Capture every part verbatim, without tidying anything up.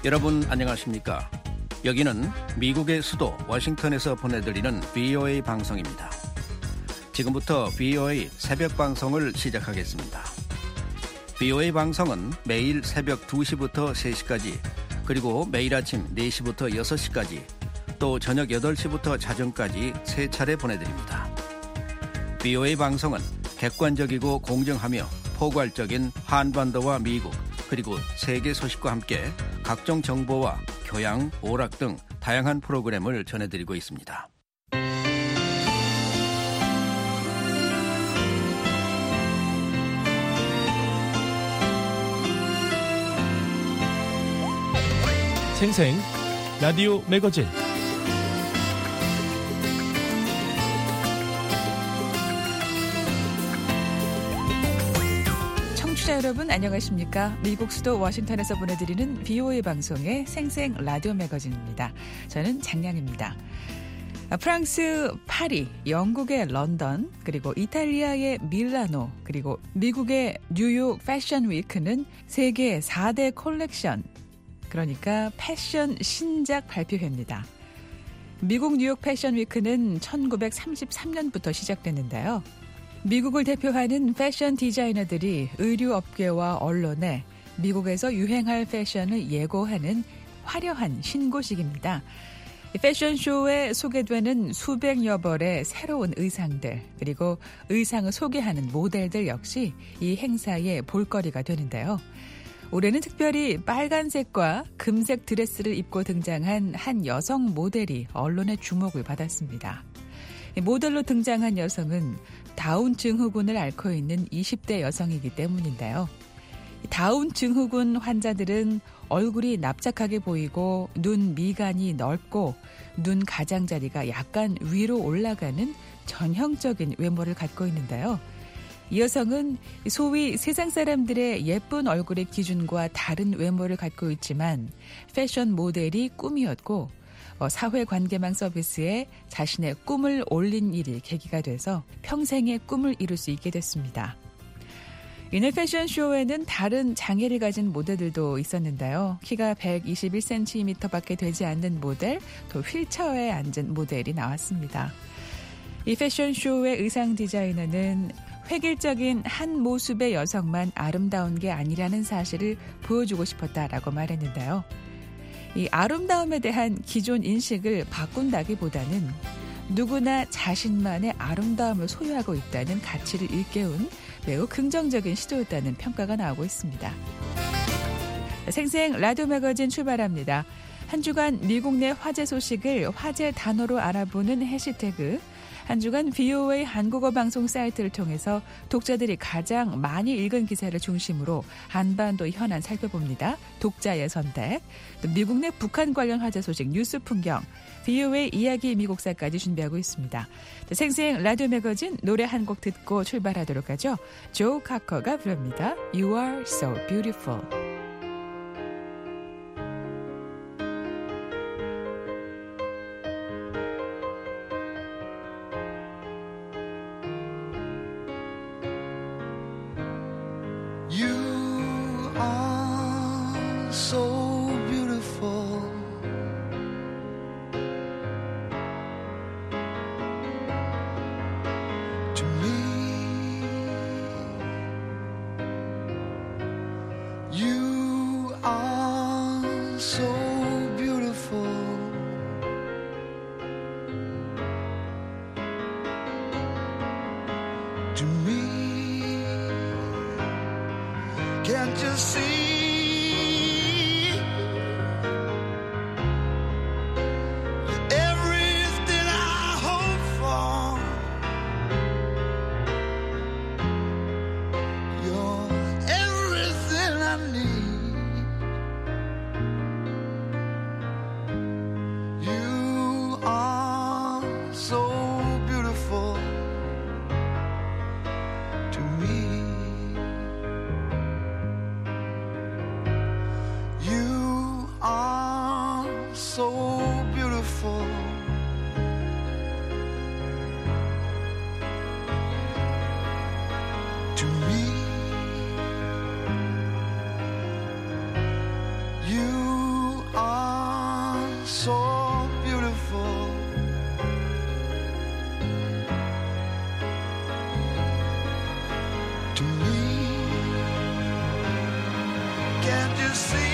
여러분 안녕하십니까? 여기는 미국의 수도 워싱턴에서 보내드리는 브이오에이 방송입니다. 지금부터 브이오에이 새벽 방송을 시작하겠습니다. 브이오에이 방송은 매일 새벽 두 시부터 세 시까지, 그리고 매일 아침 네 시부터 여섯 시까지, 또 저녁 여덟 시부터 자정까지 세 차례 보내드립니다. 브이오에이 방송은 객관적이고 공정하며 포괄적인 한반도와 미국, 그리고 세계 소식과 함께 각종 정보와 교양, 오락 등 다양한 프로그램을 전해드리고 있습니다. 생생 라디오 매거진. 청취자 여러분 안녕하십니까? 미국 수도 워싱턴에서 보내드리는 브이오에이 방송의 생생 라디오 매거진입니다. 저는 장량입니다. 프랑스 파리, 영국의 런던, 그리고 이탈리아의 밀라노, 그리고 미국의 뉴욕 패션 위크는 세계 사 대 콜렉션, 그러니까 패션 신작 발표회입니다. 미국 뉴욕 패션 위크는 천구백삼십삼 년부터 시작됐는데요. 미국을 대표하는 패션 디자이너들이 의류업계와 언론에 미국에서 유행할 패션을 예고하는 화려한 신고식입니다. 패션쇼에 소개되는 수백여 벌의 새로운 의상들, 그리고 의상을 소개하는 모델들 역시 이 행사의 볼거리가 되는데요. 올해는 특별히 빨간색과 금색 드레스를 입고 등장한 한 여성 모델이 언론의 주목을 받았습니다. 모델로 등장한 여성은 다운 증후군을 앓고 있는 이십 대 여성이기 때문인데요. 다운 증후군 환자들은 얼굴이 납작하게 보이고 눈 미간이 넓고 눈 가장자리가 약간 위로 올라가는 전형적인 외모를 갖고 있는데요. 이 여성은 소위 세상 사람들의 예쁜 얼굴의 기준과 다른 외모를 갖고 있지만 패션 모델이 꿈이었고 사회관계망 서비스에 자신의 꿈을 올린 일이 계기가 돼서 평생의 꿈을 이룰 수 있게 됐습니다. 이날 패션쇼에는 다른 장애를 가진 모델들도 있었는데요. 키가 백이십일 센티미터밖에 되지 않는 모델, 또 휠체어에 앉은 모델이 나왔습니다. 이 패션쇼의 의상 디자이너는 획일적인 한 모습의 여성만 아름다운 게 아니라는 사실을 보여주고 싶었다라고 말했는데요. 이 아름다움에 대한 기존 인식을 바꾼다기보다는 누구나 자신만의 아름다움을 소유하고 있다는 가치를 일깨운 매우 긍정적인 시도였다는 평가가 나오고 있습니다. 생생 라디오 매거진 출발합니다. 한 주간 미국 내 화제 소식을 화제 단어로 알아보는 해시태그, 한 주간 브이오에이 한국어 방송 사이트를 통해서 독자들이 가장 많이 읽은 기사를 중심으로 한반도 현안 살펴봅니다. 독자의 선택, 또 미국 내 북한 관련 화제 소식 뉴스 풍경, 브이오에이 이야기 미국사까지 준비하고 있습니다. 생생 라디오 매거진 노래 한 곡 듣고 출발하도록 하죠. 조 카커가 부릅니다. You are so beautiful. Can't you see? You're everything I hope for. You're everything I need. You are so beautiful to me. So beautiful to me. You so beautiful. To me, can't you see?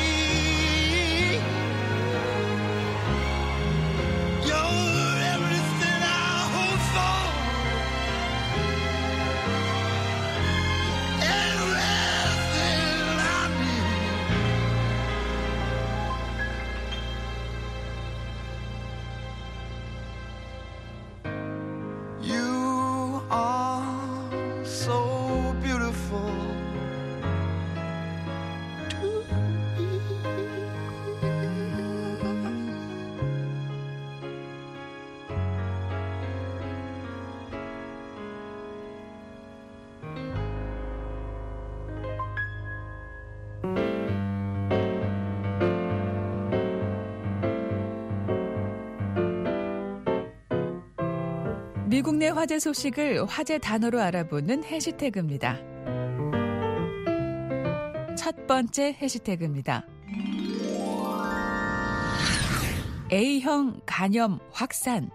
미국 내 화제 소식을 화제 단어로 알아보는 해시태그입니다. 첫 번째 해시태그입니다. A형 간염 확산.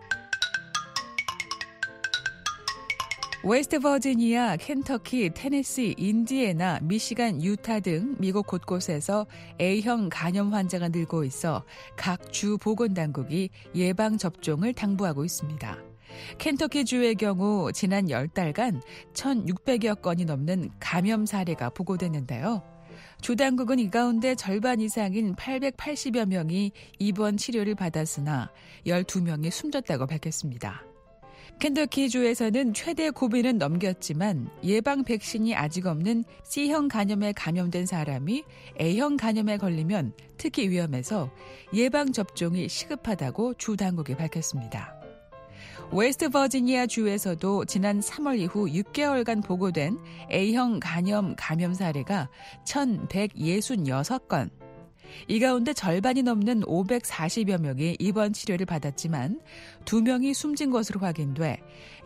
웨스트 버지니아, 켄터키, 테네시, 인디애나, 미시간, 유타 등 미국 곳곳에서 A형 간염 환자가 늘고 있어 각 주 보건당국이 예방접종을 당부하고 있습니다. 켄터키주의 경우 지난 열 달간 천육백여 건이 넘는 감염 사례가 보고됐는데요. 주 당국은 이 가운데 절반 이상인 팔백팔십여 명이 입원 치료를 받았으나 열두 명이 숨졌다고 밝혔습니다. 켄터키주에서는 최대 고비는 넘겼지만 예방 백신이 아직 없는 C형 간염에 감염된 사람이 A형 간염에 걸리면 특히 위험해서 예방접종이 시급하다고 주 당국이 밝혔습니다. 웨스트 버지니아 주에서도 지난 삼월 이후 육 개월간 보고된 A형 간염 감염 사례가 천백육십육 건. 이 가운데 절반이 넘는 오백사십여 명이 입원 치료를 받았지만 두 명이 숨진 것으로 확인돼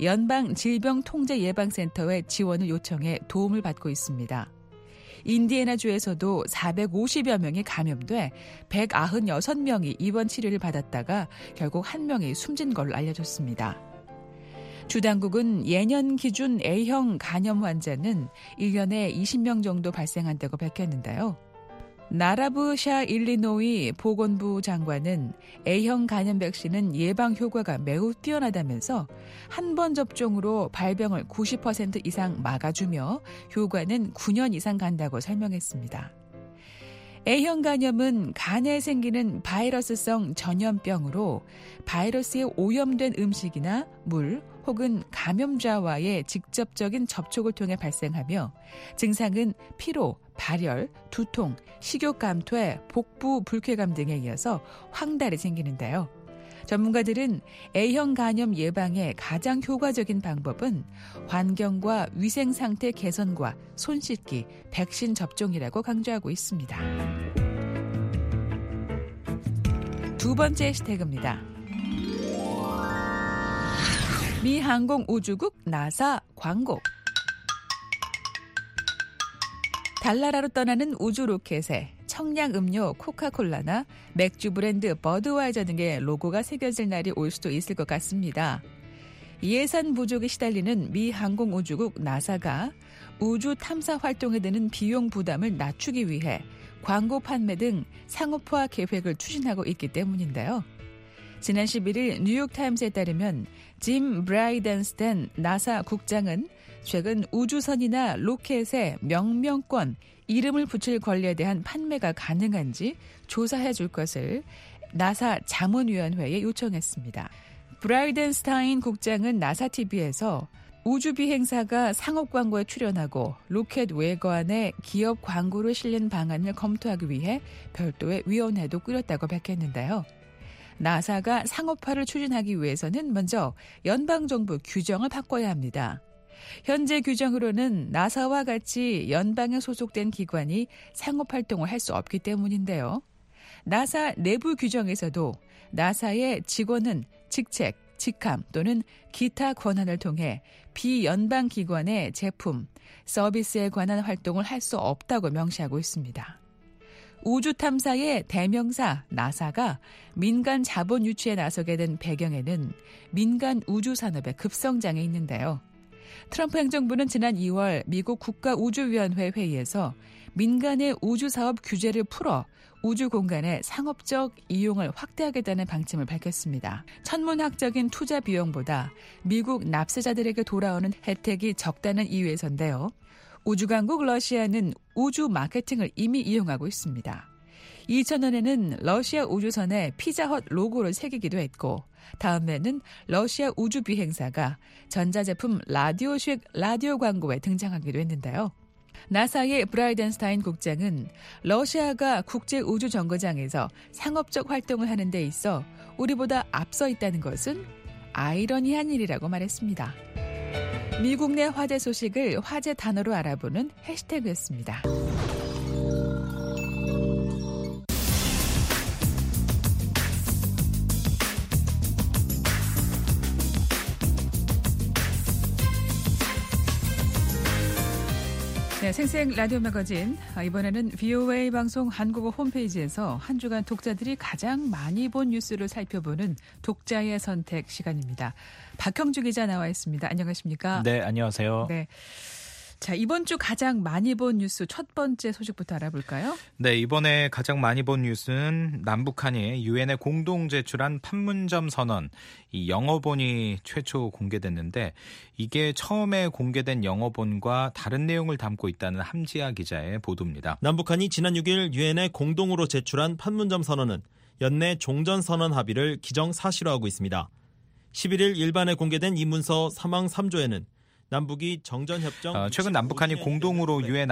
연방질병통제예방센터에 지원을 요청해 도움을 받고 있습니다. 인디애나주에서도 사백오십여 명이 감염돼 백구십육 명이 입원 치료를 받았다가 결국 한 명이 숨진 걸로 알려졌습니다. 주 당국은 예년 기준 A형 간염 환자는 일 년에 이십 명 정도 발생한다고 밝혔는데요. 나라브 샤 일리노이 보건부 장관은 A형 간염 백신은 예방 효과가 매우 뛰어나다면서 한 번 접종으로 발병을 구십 퍼센트 이상 막아주며 효과는 구 년 이상 간다고 설명했습니다. A형 간염은 간에 생기는 바이러스성 전염병으로 바이러스에 오염된 음식이나 물 혹은 감염자와의 직접적인 접촉을 통해 발생하며 증상은 피로, 발열, 두통, 식욕 감퇴, 복부 불쾌감 등에 이어서 황달이 생기는데요. 전문가들은 A형 간염 예방의 가장 효과적인 방법은 환경과 위생 상태 개선과 손 씻기, 백신 접종이라고 강조하고 있습니다. 두 번째 해시태그입니다. 미 항공우주국 나사 광고. 달나라로 떠나는 우주 로켓에 청량음료 코카콜라나 맥주 브랜드 버드와이저 등의 로고가 새겨질 날이 올 수도 있을 것 같습니다. 예산 부족에 시달리는 미 항공우주국 나사가 우주 탐사 활동에 드는 비용 부담을 낮추기 위해 광고 판매 등 상업화 계획을 추진하고 있기 때문인데요. 지난 십일 일 뉴욕타임스에 따르면 짐 브라이던스텐 나사 국장은 최근 우주선이나 로켓에 명명권, 이름을 붙일 권리에 대한 판매가 가능한지 조사해 줄 것을 나사 자문위원회에 요청했습니다. 브라이덴스타인 국장은 나사티비에서 우주 비행사가 상업 광고에 출연하고 로켓 외관에 기업 광고를 실린 방안을 검토하기 위해 별도의 위원회도 꾸렸다고 밝혔는데요. 나사가 상업화를 추진하기 위해서는 먼저 연방정부 규정을 바꿔야 합니다. 현재 규정으로는 나사와 같이 연방에 소속된 기관이 상업활동을 할 수 없기 때문인데요. 나사 내부 규정에서도 나사의 직원은 직책, 직함 또는 기타 권한을 통해 비연방 기관의 제품, 서비스에 관한 활동을 할 수 없다고 명시하고 있습니다. 우주 탐사의 대명사 나사가 민간 자본 유치에 나서게 된 배경에는 민간 우주 산업의 급성장에 있는데요. 트럼프 행정부는 지난 이월 미국 국가우주위원회 회의에서 민간의 우주사업 규제를 풀어 우주 공간의 상업적 이용을 확대하겠다는 방침을 밝혔습니다. 천문학적인 투자 비용보다 미국 납세자들에게 돌아오는 혜택이 적다는 이유에서인데요. 우주강국 러시아는 우주 마케팅을 이미 이용하고 있습니다. 이천 년에는 러시아 우주선에 피자헛 로고를 새기기도 했고 다음에는 러시아 우주 비행사가 전자제품 라디오식 라디오 광고에 등장하기도 했는데요. 나사의 브라이덴스타인 국장은 러시아가 국제우주정거장에서 상업적 활동을 하는 데 있어 우리보다 앞서 있다는 것은 아이러니한 일이라고 말했습니다. 미국 내 화제 소식을 화제 단어로 알아보는 해시태그였습니다. 네, 생생 라디오 매거진. 이번에는 브이오에이 방송 한국어 홈페이지에서 한 주간 독자들이 가장 많이 본 뉴스를 살펴보는 독자의 선택 시간입니다. 박형주 기자 나와 있습니다. 안녕하십니까? 네, 안녕하세요. 네. 자, 이번 주 가장 많이 본 뉴스 첫 번째 소식부터 알아볼까요? 네, 이번에 가장 많이 본 뉴스는 남북한이 유엔에 공동 제출한 판문점 선언, 이 영어본이 최초 공개됐는데 이게 처음에 공개된 영어본과 다른 내용을 담고 있다는 함지아 기자의 보도입니다. 남북한이 지난 육 일 유엔에 공동으로 제출한 판문점 선언은 연내 종전선언 합의를 기정사실화하고 있습니다. 십일 일 일반에 공개된 이 문서 사망 삼 조에는 남북이 정전협정 어, 최근 남북한이 공동으로 유엔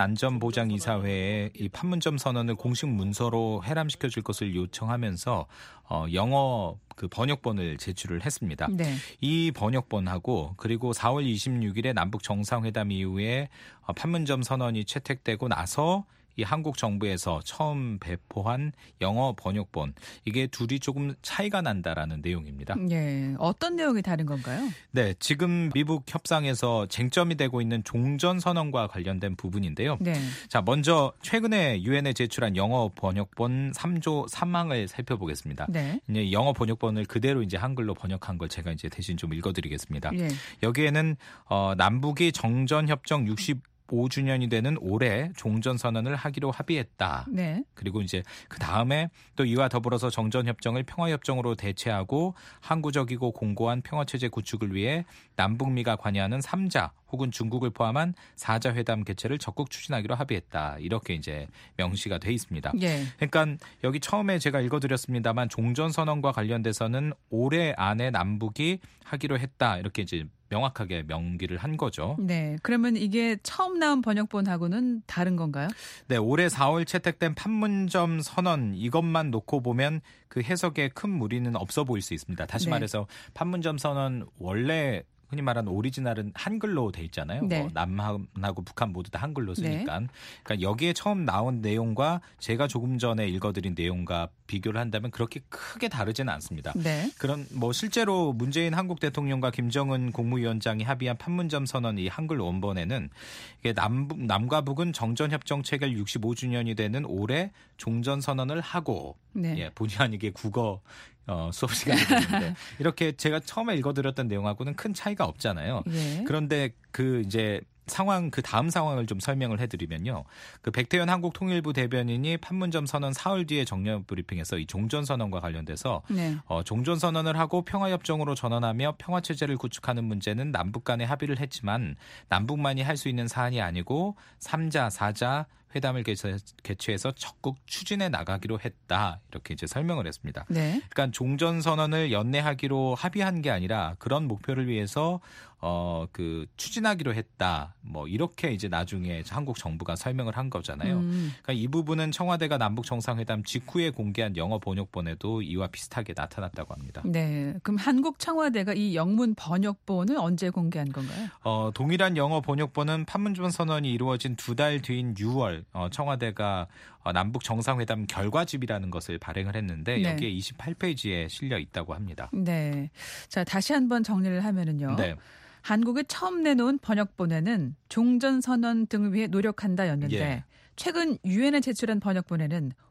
안전보장이사회에 이 판문점 선언을 공식 문서로 해람시켜 줄 것을 요청하면서 어, 영어 그 번역본을 제출을 했습니다. 네. 이 번역본하고 그리고 사월 이십육일에 남북 정상회담 이후에 어, 판문점 선언이 채택되고 나서 이 한국 정부에서 처음 배포한 영어 번역본, 이게 둘이 조금 차이가 난다라는 내용입니다. 예, 어떤 내용이 다른 건가요? 네, 지금 미북 협상에서 쟁점이 되고 있는 종전선언과 관련된 부분인데요. 네. 자, 먼저 최근에 유엔에 제출한 영어 번역본 삼 조 삼 항을 살펴보겠습니다. 네. 이제 영어 번역본을 그대로 이제 한글로 번역한 걸 제가 이제 대신 좀 읽어드리겠습니다. 예. 여기에는 어, 남북이 정전협정 육십오 주년이 되는 올해 종전선언을 하기로 합의했다. 네. 그리고 이제 그 다음에 또 이와 더불어서 정전협정을 평화협정으로 대체하고 항구적이고 공고한 평화체제 구축을 위해 남북미가 관여하는 삼 자 혹은 중국을 포함한 사 자 회담 개최를 적극 추진하기로 합의했다. 이렇게 이제 명시가 돼 있습니다. 예. 그러니까 여기 처음에 제가 읽어드렸습니다만 종전선언과 관련돼서는 올해 안에 남북이 하기로 했다. 이렇게 이제 명확하게 명기를 한 거죠. 네. 그러면 이게 처음 나온 번역본하고는 다른 건가요? 네, 올해 사월 채택된 판문점 선언 이것만 놓고 보면 그 해석에 큰 무리는 없어 보일 수 있습니다. 다시 네. 말해서 판문점 선언 원래 흔히 말하는 오리지널은 한글로 돼 있잖아요. 네. 뭐 남한하고 북한 모두 다 한글로 쓰니까. 네. 그러니까 여기에 처음 나온 내용과 제가 조금 전에 읽어드린 내용과 비교를 한다면 그렇게 크게 다르지는 않습니다. 네. 그런 뭐 실제로 문재인 한국 대통령과 김정은 국무위원장이 합의한 판문점 선언 이 한글 원본에는 이게 남북, 남과 북은 정전협정 체결 육십오 주년이 되는 올해 종전 선언을 하고 네. 예, 본의 아니게 국어 어, 수업 시간이 되는데 이렇게 제가 처음에 읽어드렸던 내용하고는 큰 차이가 없잖아요. 예. 그런데 그 이제 상황 그 다음 상황을 좀 설명을 해드리면요. 그 백태현 한국통일부 대변인이 판문점 선언 사흘 뒤에 정례 브리핑에서 이 종전 선언과 관련돼서 네. 어, 종전 선언을 하고 평화협정으로 전환하며 평화 체제를 구축하는 문제는 남북 간에 합의를 했지만 남북만이 할 수 있는 사안이 아니고 삼 자, 사 자 회담을 개최해서 적극 추진해 나가기로 했다. 이렇게 이제 설명을 했습니다. 네. 그러니까 종전 선언을 연내하기로 합의한 게 아니라 그런 목표를 위해서 어, 그 추진하기로 했다. 뭐 이렇게 이제 나중에 한국 정부가 설명을 한 거잖아요. 음. 그러니까 이 부분은 청와대가 남북 정상회담 직후에 공개한 영어 번역본에도 이와 비슷하게 나타났다고 합니다. 네. 그럼 한국 청와대가 이 영문 번역본을 언제 공개한 건가요? 어, 동일한 영어 번역본은 판문점 선언이 이루어진 두 달 뒤인 유월 어, 청와대가 어, 남북 정상회담 결과집이라는 것을 발행을 했는데 네. 여기에 이십팔 페이지에 실려 있다고 합니다. 네. 자, 다시 한번 정리를 하면은요. 네. 한국이 처음 내놓은 번역본에는 종전선언 등을 위해 노력한다였는데 예. 최근 유엔에 제출한 번역본에는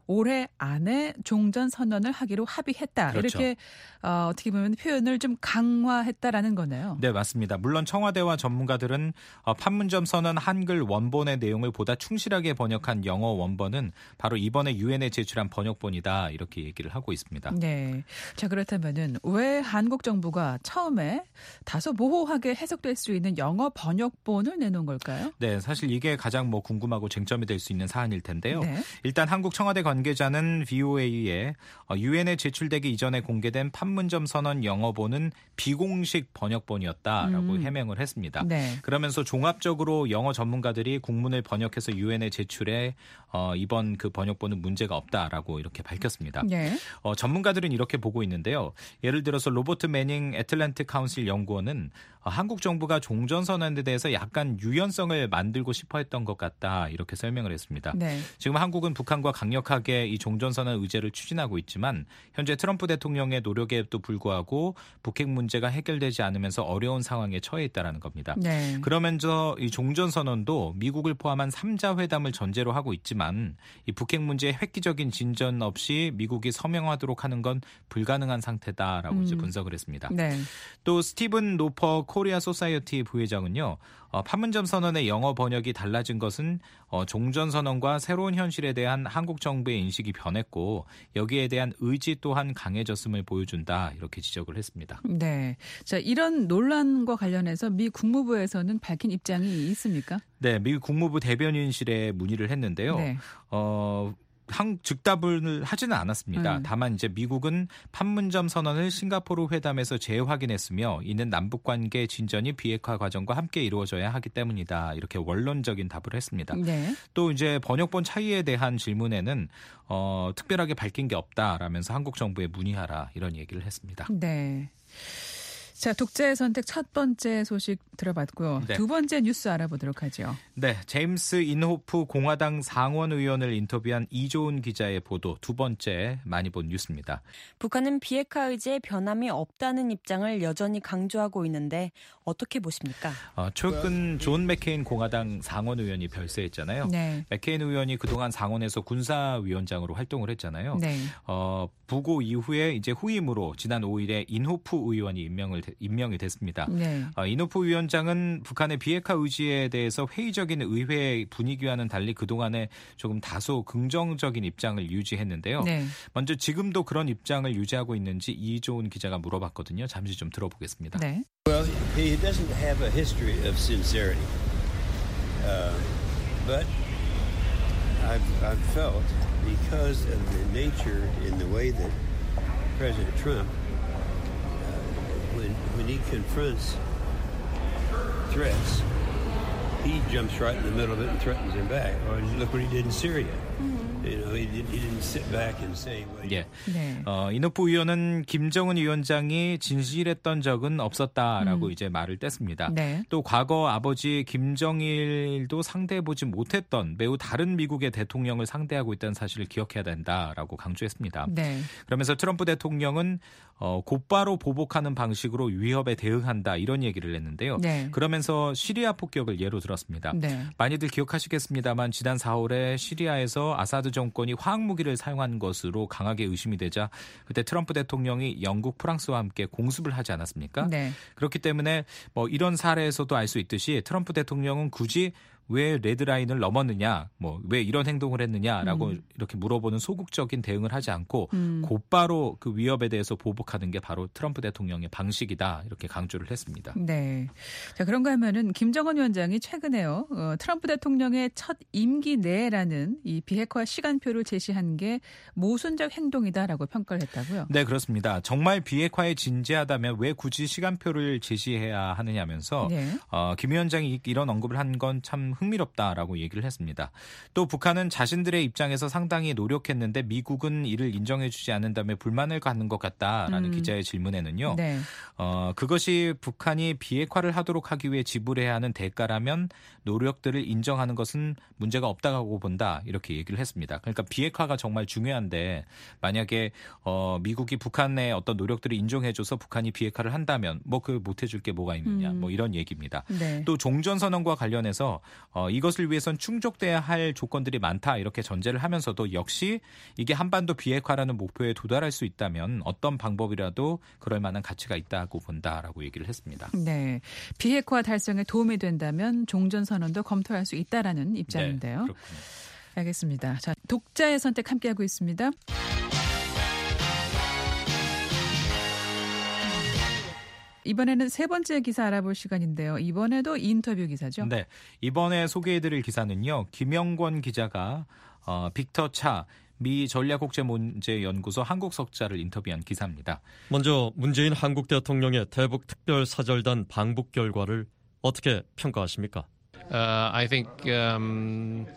올해 안에 종전 선언을 하기로 합의했다. 그렇죠. 이렇게 어, 어떻게 보면 표현을 좀 강화했다라는 거네요. 네, 맞습니다. 물론 청와대와 전문가들은 판문점 선언 한글 원본의 내용을 보다 충실하게 번역한 영어 원본은 바로 이번에 유엔에 제출한 번역본이다 이렇게 얘기를 하고 있습니다. 네. 자, 그렇다면은 왜 한국 정부가 처음에 다소 모호하게 해석될 수 있는 영어 번역본을 내놓은 걸까요? 네, 사실 이게 가장 뭐 궁금하고 쟁점이 될 수 있는 사안일 텐데요. 네. 일단 한국 청와대 관계자는 브이오에이에 유엔에 제출되기 이전에 공개된 판문점 선언 영어본은 비공식 번역본이었다라고 음. 해명을 했습니다. 네. 그러면서 종합적으로 영어 전문가들이 국문을 번역해서 유엔에 제출해 어, 이번 그 번역본은 문제가 없다라고 이렇게 밝혔습니다. 네. 어, 전문가들은 이렇게 보고 있는데요. 예를 들어서 로버트 매닝 애틀랜틱 카운슬 연구원은 어, 한국 정부가 종전선언에 대해서 약간 유연성을 만들고 싶어 했던 것 같다 이렇게 설명을 했습니다. 네. 지금 한국은 북한과 강력하게 이 종전선언 의제를 추진하고 있지만 현재 트럼프 대통령의 노력에도 불구하고 북핵 문제가 해결되지 않으면서 어려운 상황에 처해 있다는 겁니다. 네. 그러면서 이 종전선언도 미국을 포함한 삼자 회담을 전제로 하고 있지만 이 북핵 문제의 획기적인 진전 없이 미국이 서명하도록 하는 건 불가능한 상태다라고 음. 이제 분석을 했습니다. 네. 또 스티븐 노퍼 코리아 소사이어티 부회장은요. 어, 판문점 선언의 영어 번역이 달라진 것은 어, 종전선언과 새로운 현실에 대한 한국 정부의 인식이 변했고 여기에 대한 의지 또한 강해졌음을 보여준다 이렇게 지적을 했습니다. 네. 자, 이런 논란과 관련해서 미 국무부에서는 밝힌 입장이 있습니까? 네, 미국 국무부 대변인실에 문의를 했는데요. 네. 어, 한 즉답을 하지는 않았습니다. 음. 다만 이제 미국은 판문점 선언을 싱가포르 회담에서 재확인했으며 이는 남북 관계 진전이 비핵화 과정과 함께 이루어져야 하기 때문이다. 이렇게 원론적인 답을 했습니다. 네. 또 이제 번역본 차이에 대한 질문에는 어, 특별하게 밝힌 게 없다라면서 한국 정부에 문의하라 이런 얘기를 했습니다. 네. 자, 독자의 선택 첫 번째 소식 들어봤고요. 네. 두 번째 뉴스 알아보도록 하죠. 네, 제임스 인호프 공화당 상원 의원을 인터뷰한 이조은 기자의 보도 두 번째 많이 본 뉴스입니다. 북한은 비핵화 의지에 변함이 없다는 입장을 여전히 강조하고 있는데 어떻게 보십니까? 어, 최근 존 맥케인 공화당 상원 의원이 별세했잖아요. 네. 맥케인 의원이 그동안 상원에서 군사위원장으로 활동을 했잖아요. 네. 어, 부고 이후에 이제 후임으로 지난 오일에 인호프 의원이 임명을 임명이 됐습니다. 네. 어, 인호프 위원장은 북한의 비핵화 의지에 대해서 회의적인 의회 분위기와는 달리 그동안에 조금 다소 긍정적인 입장을 유지했는데요. 네. 먼저 지금도 그런 입장을 유지하고 있는지 이조은 기자가 물어봤거든요. 잠시 좀 들어보겠습니다. 네. Well, he doesn't have a history of sincerity, uh, but I've, I've felt because of the nature in the way that President Trump, uh, when when he confronts threats, he jumps right in the middle of it and threatens them back. Or look what he did in Syria. You know, he didn't, he didn't sit back and say, well, 예. 네. 어, 인호프 의원은 김정은 위원장이 진실했던 적은 없었다라고 음. 이제 말을 뗐습니다. 네. 또 과거 아버지 김정일도 상대해보지 못했던 매우 다른 미국의 대통령을 상대하고 있다는 사실을 기억해야 된다라고 강조했습니다. 네. 그러면서 트럼프 대통령은 어, 곧바로 보복하는 방식으로 위협에 대응한다 이런 얘기를 했는데요. 네. 그러면서 시리아 폭격을 예로 들었습니다. 네. 많이들 기억하시겠습니다만 지난 사월에 시리아에서 아사드 정권이 화학무기를 사용한 것으로 강하게 의심이 되자 그때 트럼프 대통령이 영국, 프랑스와 함께 공습을 하지 않았습니까? 네. 그렇기 때문에 뭐 이런 사례에서도 알 수 있듯이 트럼프 대통령은 굳이 왜 레드라인을 넘었느냐, 뭐 왜 이런 행동을 했느냐라고 음. 이렇게 물어보는 소극적인 대응을 하지 않고 음. 곧바로 그 위협에 대해서 보복하는 게 바로 트럼프 대통령의 방식이다 이렇게 강조를 했습니다. 네. 자, 그런가 하면은 김정은 위원장이 최근에요. 어, 트럼프 대통령의 첫 임기 내라는 이 비핵화 시간표를 제시한 게 모순적 행동이다라고 평가를 했다고요. 네, 그렇습니다. 정말 비핵화에 진지하다면 왜 굳이 시간표를 제시해야 하느냐면서 네. 어, 김 위원장이 이런 언급을 한 건 참 흥미롭다라고 얘기를 했습니다. 또 북한은 자신들의 입장에서 상당히 노력했는데 미국은 이를 인정해주지 않는다며 불만을 갖는 것 같다라는 음. 기자의 질문에는요. 네. 어, 그것이 북한이 비핵화를 하도록 하기 위해 지불해야 하는 대가라면 노력들을 인정하는 것은 문제가 없다고 본다 이렇게 얘기를 했습니다. 그러니까 비핵화가 정말 중요한데 만약에 어, 미국이 북한의 어떤 노력들을 인정해줘서 북한이 비핵화를 한다면 뭐 그 못해줄 게 뭐가 있느냐 음. 뭐 이런 얘기입니다. 네. 또 종전선언과 관련해서 어, 이것을 위해선 충족돼야 할 조건들이 많다 이렇게 전제를 하면서도 역시 이게 한반도 비핵화라는 목표에 도달할 수 있다면 어떤 방법이라도 그럴 만한 가치가 있다고 본다라고 얘기를 했습니다. 네, 비핵화 달성에 도움이 된다면 종전선언도 검토할 수 있다라는 입장인데요. 네, 그렇군요. 알겠습니다. 자, 독자의 선택 함께하고 있습니다. 이번에는 세 번째 기사 알아볼 시간인데요. 이번에도 인터뷰 기사죠? 네, 이번에 소개해드릴 기사는요. 김영권 기자가 어, 빅터 차 미 전략국제문제연구소 한국석자를 인터뷰한 기사입니다. 먼저 문재인 한국 대통령의 대북 특별사절단 방북 결과를 어떻게 평가하십니까? Uh, I think, um...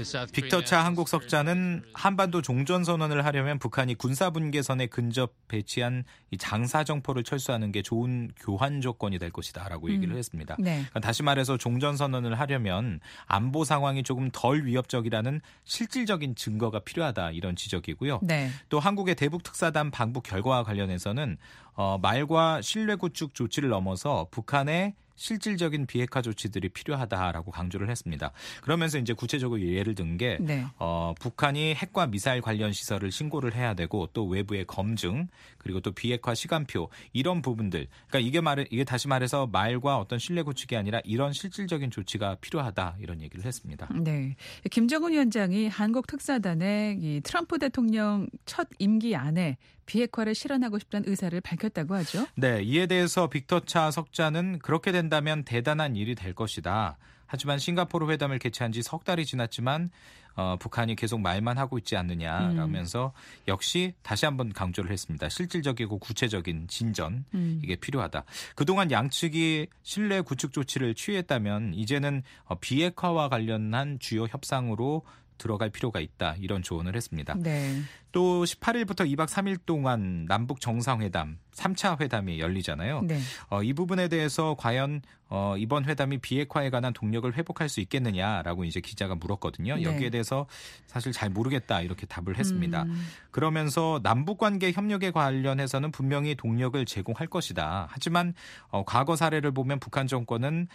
빅터 차 한국 석자는 한반도 종전선언을 하려면 북한이 군사분계선에 근접 배치한 이 장사정포를 철수하는 게 좋은 교환 조건이 될 것이다 라고 얘기를 음. 했습니다. 네. 그러니까 다시 말해서 종전선언을 하려면 안보 상황이 조금 덜 위협적이라는 실질적인 증거가 필요하다 이런 지적이고요. 네. 또 한국의 대북특사단 방북 결과와 관련해서는 어, 말과 신뢰구축 조치를 넘어서 북한의 실질적인 비핵화 조치들이 필요하다라고 강조를 했습니다. 그러면서 이제 구체적으로 예를 든 게 네. 어, 북한이 핵과 미사일 관련 시설을 신고를 해야 되고 또 외부의 검증 그리고 또 비핵화 시간표 이런 부분들. 그러니까 이게 말해 이게 다시 말해서 말과 어떤 신뢰 구축이 아니라 이런 실질적인 조치가 필요하다 이런 얘기를 했습니다. 네, 김정은 위원장이 한국 특사단에 이 트럼프 대통령 첫 임기 안에 비핵화를 실현하고 싶다는 의사를 밝혔다고 하죠. 네, 이에 대해서 빅터 차 석자는 그렇게 된다면 대단한 일이 될 것이다. 하지만 싱가포르 회담을 개최한 지 석 달이 지났지만 어, 북한이 계속 말만 하고 있지 않느냐라면서 음. 역시 다시 한번 강조를 했습니다. 실질적이고 구체적인 진전 음. 이게 필요하다. 그동안 양측이 신뢰 구축 조치를 취했다면 이제는 어, 비핵화와 관련한 주요 협상으로 들어갈 필요가 있다. 이런 조언을 했습니다. 네. 또 십팔 일부터 이 박 삼 일 동안 남북 정상회담 삼 차 회담이 열리잖아요. 네. 어, 이 부분에 대해서 과연 어, 이번 회담이 비핵화에 관한 동력을 회복할 수 있겠느냐라고 이제 기자가 물었거든요. 네. 여기에 대해서 사실 잘 모르겠다 이렇게 답을 했습니다. 음. 그러면서 남북관계 협력에 관련해서는 분명히 동력을 제공할 것이다. 하지만 어, 과거 사례를 보면 북한 정권은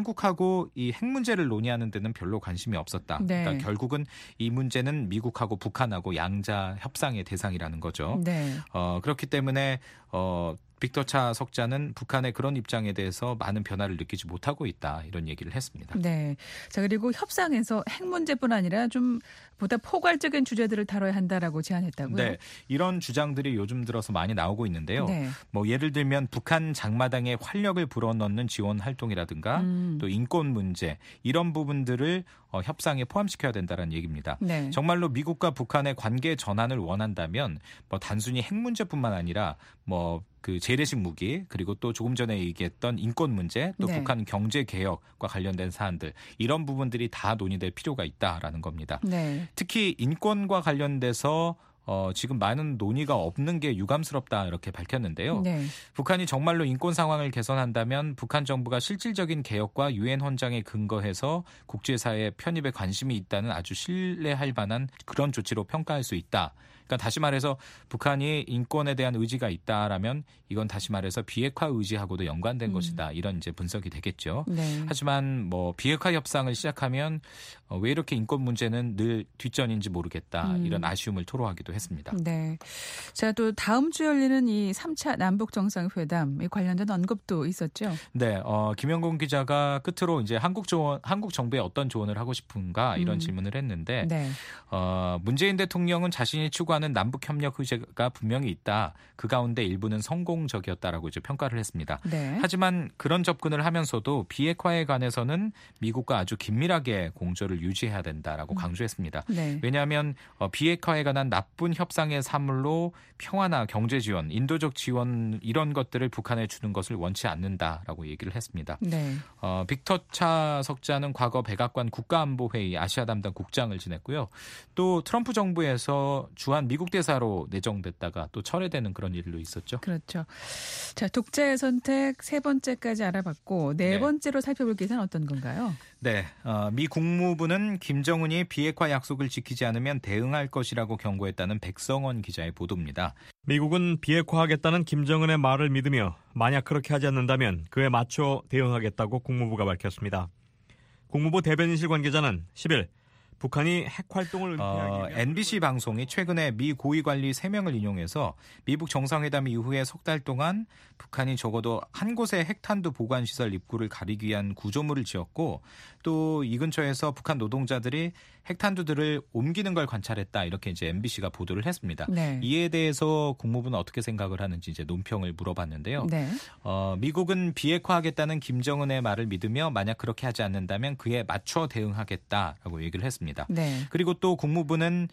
한국하고 이 핵 문제를 논의하는 데는 별로 관심이 없었다. 네. 그러니까 결국은 이 문제는 미국하고 북한하고 양자 협상의 대상이라는 거죠. 네. 어, 그렇기 때문에 어, 빅터 차 석자는 북한의 그런 입장에 대해서 많은 변화를 느끼지 못하고 있다 이런 얘기를 했습니다. 네. 자, 그리고 협상에서 핵 문제뿐 아니라 좀 보다 포괄적인 주제들을 다뤄야 한다라고 제안했다고요? 네, 이런 주장들이 요즘 들어서 많이 나오고 있는데요. 네. 뭐 예를 들면 북한 장마당에 활력을 불어넣는 지원 활동이라든가 음. 또 인권 문제 이런 부분들을 어, 협상에 포함시켜야 된다는 얘기입니다. 네. 정말로 미국과 북한의 관계 전환을 원한다면 뭐 단순히 핵 문제뿐만 아니라 뭐 그 재래식 무기 그리고 또 조금 전에 얘기했던 인권 문제 또 네. 북한 경제 개혁과 관련된 사안들 이런 부분들이 다 논의될 필요가 있다라는 겁니다. 네. 특히 인권과 관련돼서 어, 지금 많은 논의가 없는 게 유감스럽다 이렇게 밝혔는데요. 네. 북한이 정말로 인권 상황을 개선한다면 북한 정부가 실질적인 개혁과 유엔 헌장에 근거해서 국제사회 편입에 관심이 있다는 아주 신뢰할 만한 그런 조치로 평가할 수 있다. 그러니까 다시 말해서 북한이 인권에 대한 의지가 있다라면 이건 다시 말해서 비핵화 의지하고도 연관된 음. 것이다. 이런 이제 분석이 되겠죠. 네. 하지만 뭐 비핵화 협상을 시작하면 어, 왜 이렇게 인권 문제는 늘 뒷전인지 모르겠다. 음. 이런 아쉬움을 토로하기도 했습니다. 네. 자, 또 다음 주 열리는 이 삼 차 남북 정상회담 관련된 언급도 있었죠. 네, 어, 김영곤 기자가 끝으로 이제 한국 조언, 한국 정부에 어떤 조언을 하고 싶은가 이런 음. 질문을 했는데, 네. 어, 문재인 대통령은 자신이 추구하는 남북 협력 의제가 분명히 있다. 그 가운데 일부는 성공적이었다라고 이제 평가를 했습니다. 네. 하지만 그런 접근을 하면서도 비핵화에 관해서는 미국과 아주 긴밀하게 공조를 유지해야 된다라고 음. 강조했습니다. 네. 왜냐하면 어, 비핵화에 관한 나쁜 협상의 사물로 평화나 경제 지원, 인도적 지원 이런 것들을 북한에 주는 것을 원치 않는다라고 얘기를 했습니다. 네. 어, 빅터 차 석자는 과거 백악관 국가안보회의 아시아 담당 국장을 지냈고요. 또 트럼프 정부에서 주한 미국 대사로 내정됐다가 또 철회되는 그런 일도 있었죠. 그렇죠. 자, 독자의 선택 세 번째까지 알아봤고 네, 네. 번째로 살펴볼 기사는 어떤 건가요? 네, 어, 미 국무부는 김정은이 비핵화 약속을 지키지 않으면 대응할 것이라고 경고했다는 백성원 기자의 보도입니다. 미국은 비핵화하겠다는 김정은의 말을 믿으며 만약 그렇게 하지 않는다면 그에 맞춰 대응하겠다고 국무부가 밝혔습니다. 국무부 대변인실 관계자는 십일 북한이 핵 활동을 은폐하기 어, 엠비씨 방송이 최근에 미 고위 관리 세 명을 인용해서 미북 정상회담 이후에 석 달 동안 북한이 적어도 한 곳에 핵탄두 보관시설 입구를 가리기 위한 구조물을 지었고 또 이 근처에서 북한 노동자들이 핵탄두들을 옮기는 걸 관찰했다. 이렇게 이제 엠비씨가 보도를 했습니다. 네. 이에 대해서 국무부는 어떻게 생각을 하는지 이제 논평을 물어봤는데요. 네. 어, 미국은 비핵화하겠다는 김정은의 말을 믿으며 만약 그렇게 하지 않는다면 그에 맞춰 대응하겠다라고 얘기를 했습니다. 네. 그리고 또 국무부는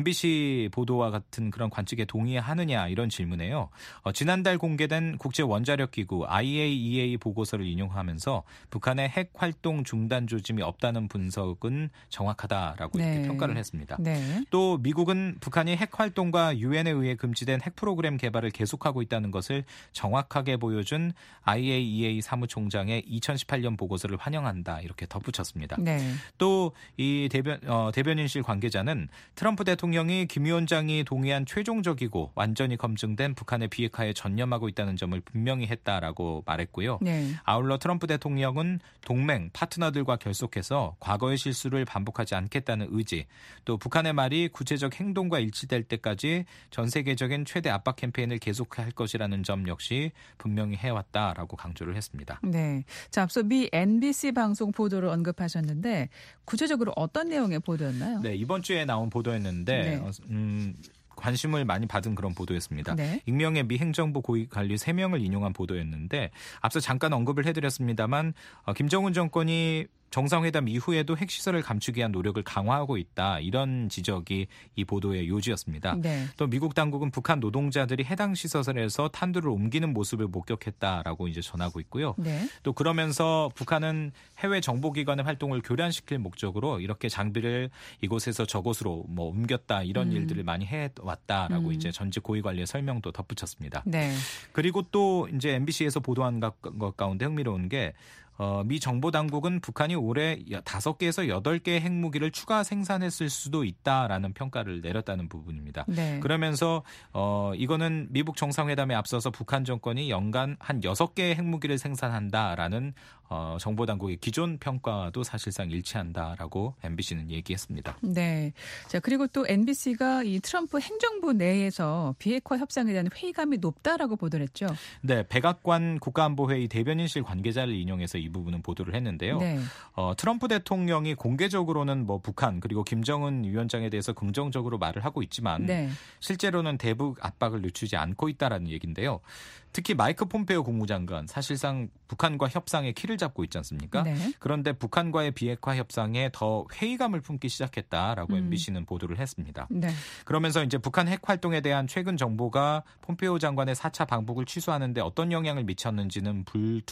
엠비씨 보도와 같은 그런 관측에 동의하느냐 이런 질문에요. 어, 지난달 공개된 국제원자력기구 아이에이이에이 보고서를 인용하면서 북한의 핵 활동 중단 조짐이 없다는 분석은 정확하다라고 네. 이렇게 평가를 했습니다. 네. 또 미국은 북한이 핵 활동과 유엔에 의해 금지된 핵 프로그램 개발을 계속하고 있다는 것을 정확하게 보여준 아이에이이에이 사무총장의 이천십팔 년 보고서를 환영한다 이렇게 덧붙였습니다. 네. 또 이 대변 어, 대변인실 관계자는 트럼프 대통령이 김 위원장이 동의한 최종적이고 완전히 검증된 북한의 비핵화에 전념하고 있다는 점을 분명히 했다라고 말했고요. 네. 아울러 트럼프 대통령은 동맹, 파트너들과 결속해서 과거의 실수를 반복하지 않겠다는 의지, 또 북한의 말이 구체적 행동과 일치될 때까지 전 세계적인 최대 압박 캠페인을 계속할 것이라는 점 역시 분명히 해왔다라고 강조를 했습니다. 네. 자, 앞서 미 엔비씨 방송 보도를 언급하셨는데 구체적으로 어떤 내용의 보도였나요? 네, 이번 주에 나온 보도였는데 네. 어, 음, 관심을 많이 받은 그런 보도였습니다. 네. 익명의 미 행정부 고위 관리 세 명을 인용한 보도였는데 앞서 잠깐 언급을 해드렸습니다만 어, 김정은 정권이 정상회담 이후에도 핵시설을 감추기 위한 노력을 강화하고 있다. 이런 지적이 이 보도의 요지였습니다. 네. 또 미국 당국은 북한 노동자들이 해당 시설에서 탄두를 옮기는 모습을 목격했다라고 이제 전하고 있고요. 네. 또 그러면서 북한은 해외 정보기관의 활동을 교란시킬 목적으로 이렇게 장비를 이곳에서 저곳으로 뭐 옮겼다 이런 음. 일들을 많이 해왔다라고 음. 이제 전직 고위 관리의 설명도 덧붙였습니다. 네. 그리고 또 이제 엠비씨에서 보도한 것 가운데 흥미로운 게 어, 미 정보 당국은 북한이 올해 다섯 개에서 여덟 개의 핵무기를 추가 생산했을 수도 있다라는 평가를 내렸다는 부분입니다. 네. 그러면서 어, 이거는 미북 정상회담에 앞서서 북한 정권이 연간 한 여섯 개의 핵무기를 생산한다라는 어, 정보 당국의 기존 평가도 사실상 일치한다라고 엠비씨는 얘기했습니다. 네. 자, 그리고 또 엔비씨가 이 트럼프 행정부 내에서 비핵화 협상에 대한 회의감이 높다라고 보도를 했죠. 네, 백악관 국가안보회의 대변인실 관계자를 인용해서 이 부분은 보도를 했는데요. 네. 어, 트럼프 대통령이 공개적으로는 뭐 북한 그리고 김정은 위원장에 대해서 긍정적으로 말을 하고 있지만 네. 실제로는 대북 압박을 늦추지 않고 있다라는 얘기인데요. 특히 마이크 폼페오 국무장관 사실상 북한과 협상에 키를 잡고 있지 않습니까? 네. 그런데 북한과의 비핵화 협상에 더 회의감을 품기 시작했다라고 음. 엠비씨는 보도를 했습니다. 네. 그러면서 이제 북한 핵 활동에 대한 최근 정보가 폼페오 장관의 사 차 방북을 취소하는데 어떤 영향을 미쳤는지는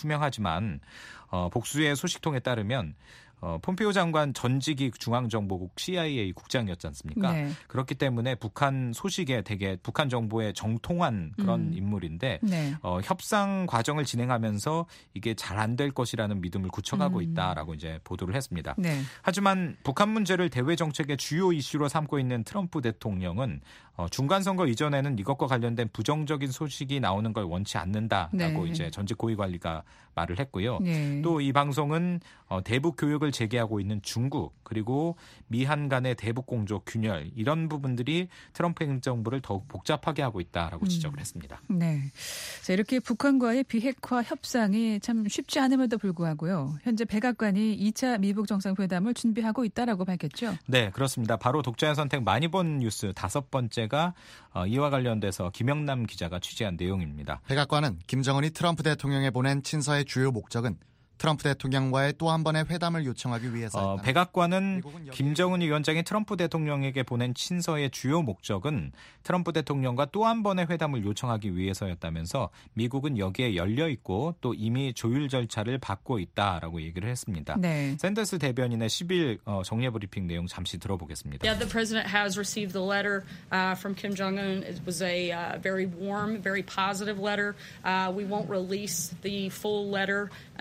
불투명하지만 어, 복수의 소식통에 따르면 어, 폼페오 장관 전직이 중앙정보국 씨아이에이 국장이었지 않습니까? 네. 그렇기 때문에 북한 소식에 되게 북한 정보에 정통한 그런 음. 인물인데 네. 어, 협상 과정을 진행하면서 이게 잘 안 될 것이라는 믿음을 굳혀가고 음. 있다라고 이제 보도를 했습니다. 네. 하지만 북한 문제를 대외 정책의 주요 이슈로 삼고 있는 트럼프 대통령은 어, 중간선거 이전에는 이것과 관련된 부정적인 소식이 나오는 걸 원치 않는다라고 네. 이제 전직 고위 관리가 말을 했고요. 네. 또 이 방송은 어, 대북 교역을 재개하고 있는 중국 그리고 미한 간의 대북 공조 균열 이런 부분들이 트럼프 행정부를 더욱 복잡하게 하고 있다라고 음. 지적을 했습니다. 네. 자, 이렇게 북한과의 비핵화 협상이 참 쉽지 않음에도 불구하고요. 현재 백악관이 이 차 미북 정상회담을 준비하고 있다라고 밝혔죠. 네, 그렇습니다. 바로 독자의 선택 많이 본 뉴스 다섯 번째가 어, 이와 관련돼서 김영남 기자가 취재한 내용입니다. 백악관은 김정은이 트럼프 대통령에 보낸 친서의 주요 목적은 트럼프 대통령과의 또 한 번의 회담을 요청하기 위해서. 어, 백악관은 김정은 위원장이 트럼프 대통령에게 보낸 친서의 주요 목적은 트럼프 대통령과 또 한 번의 회담을 요청하기 위해서였다면서 미국은 여기에 열려 있고 또 이미 조율 절차를 밟고 있다라고 얘기를 했습니다. 네. 샌더스 대변인의 십 일 어, 정례 브리핑 내용 잠시 들어보겠습니다. Yeah, the president has received the letter uh, from Kim Jong-un. It was a uh, very warm, very positive letter. Uh, we won't release the full letter unless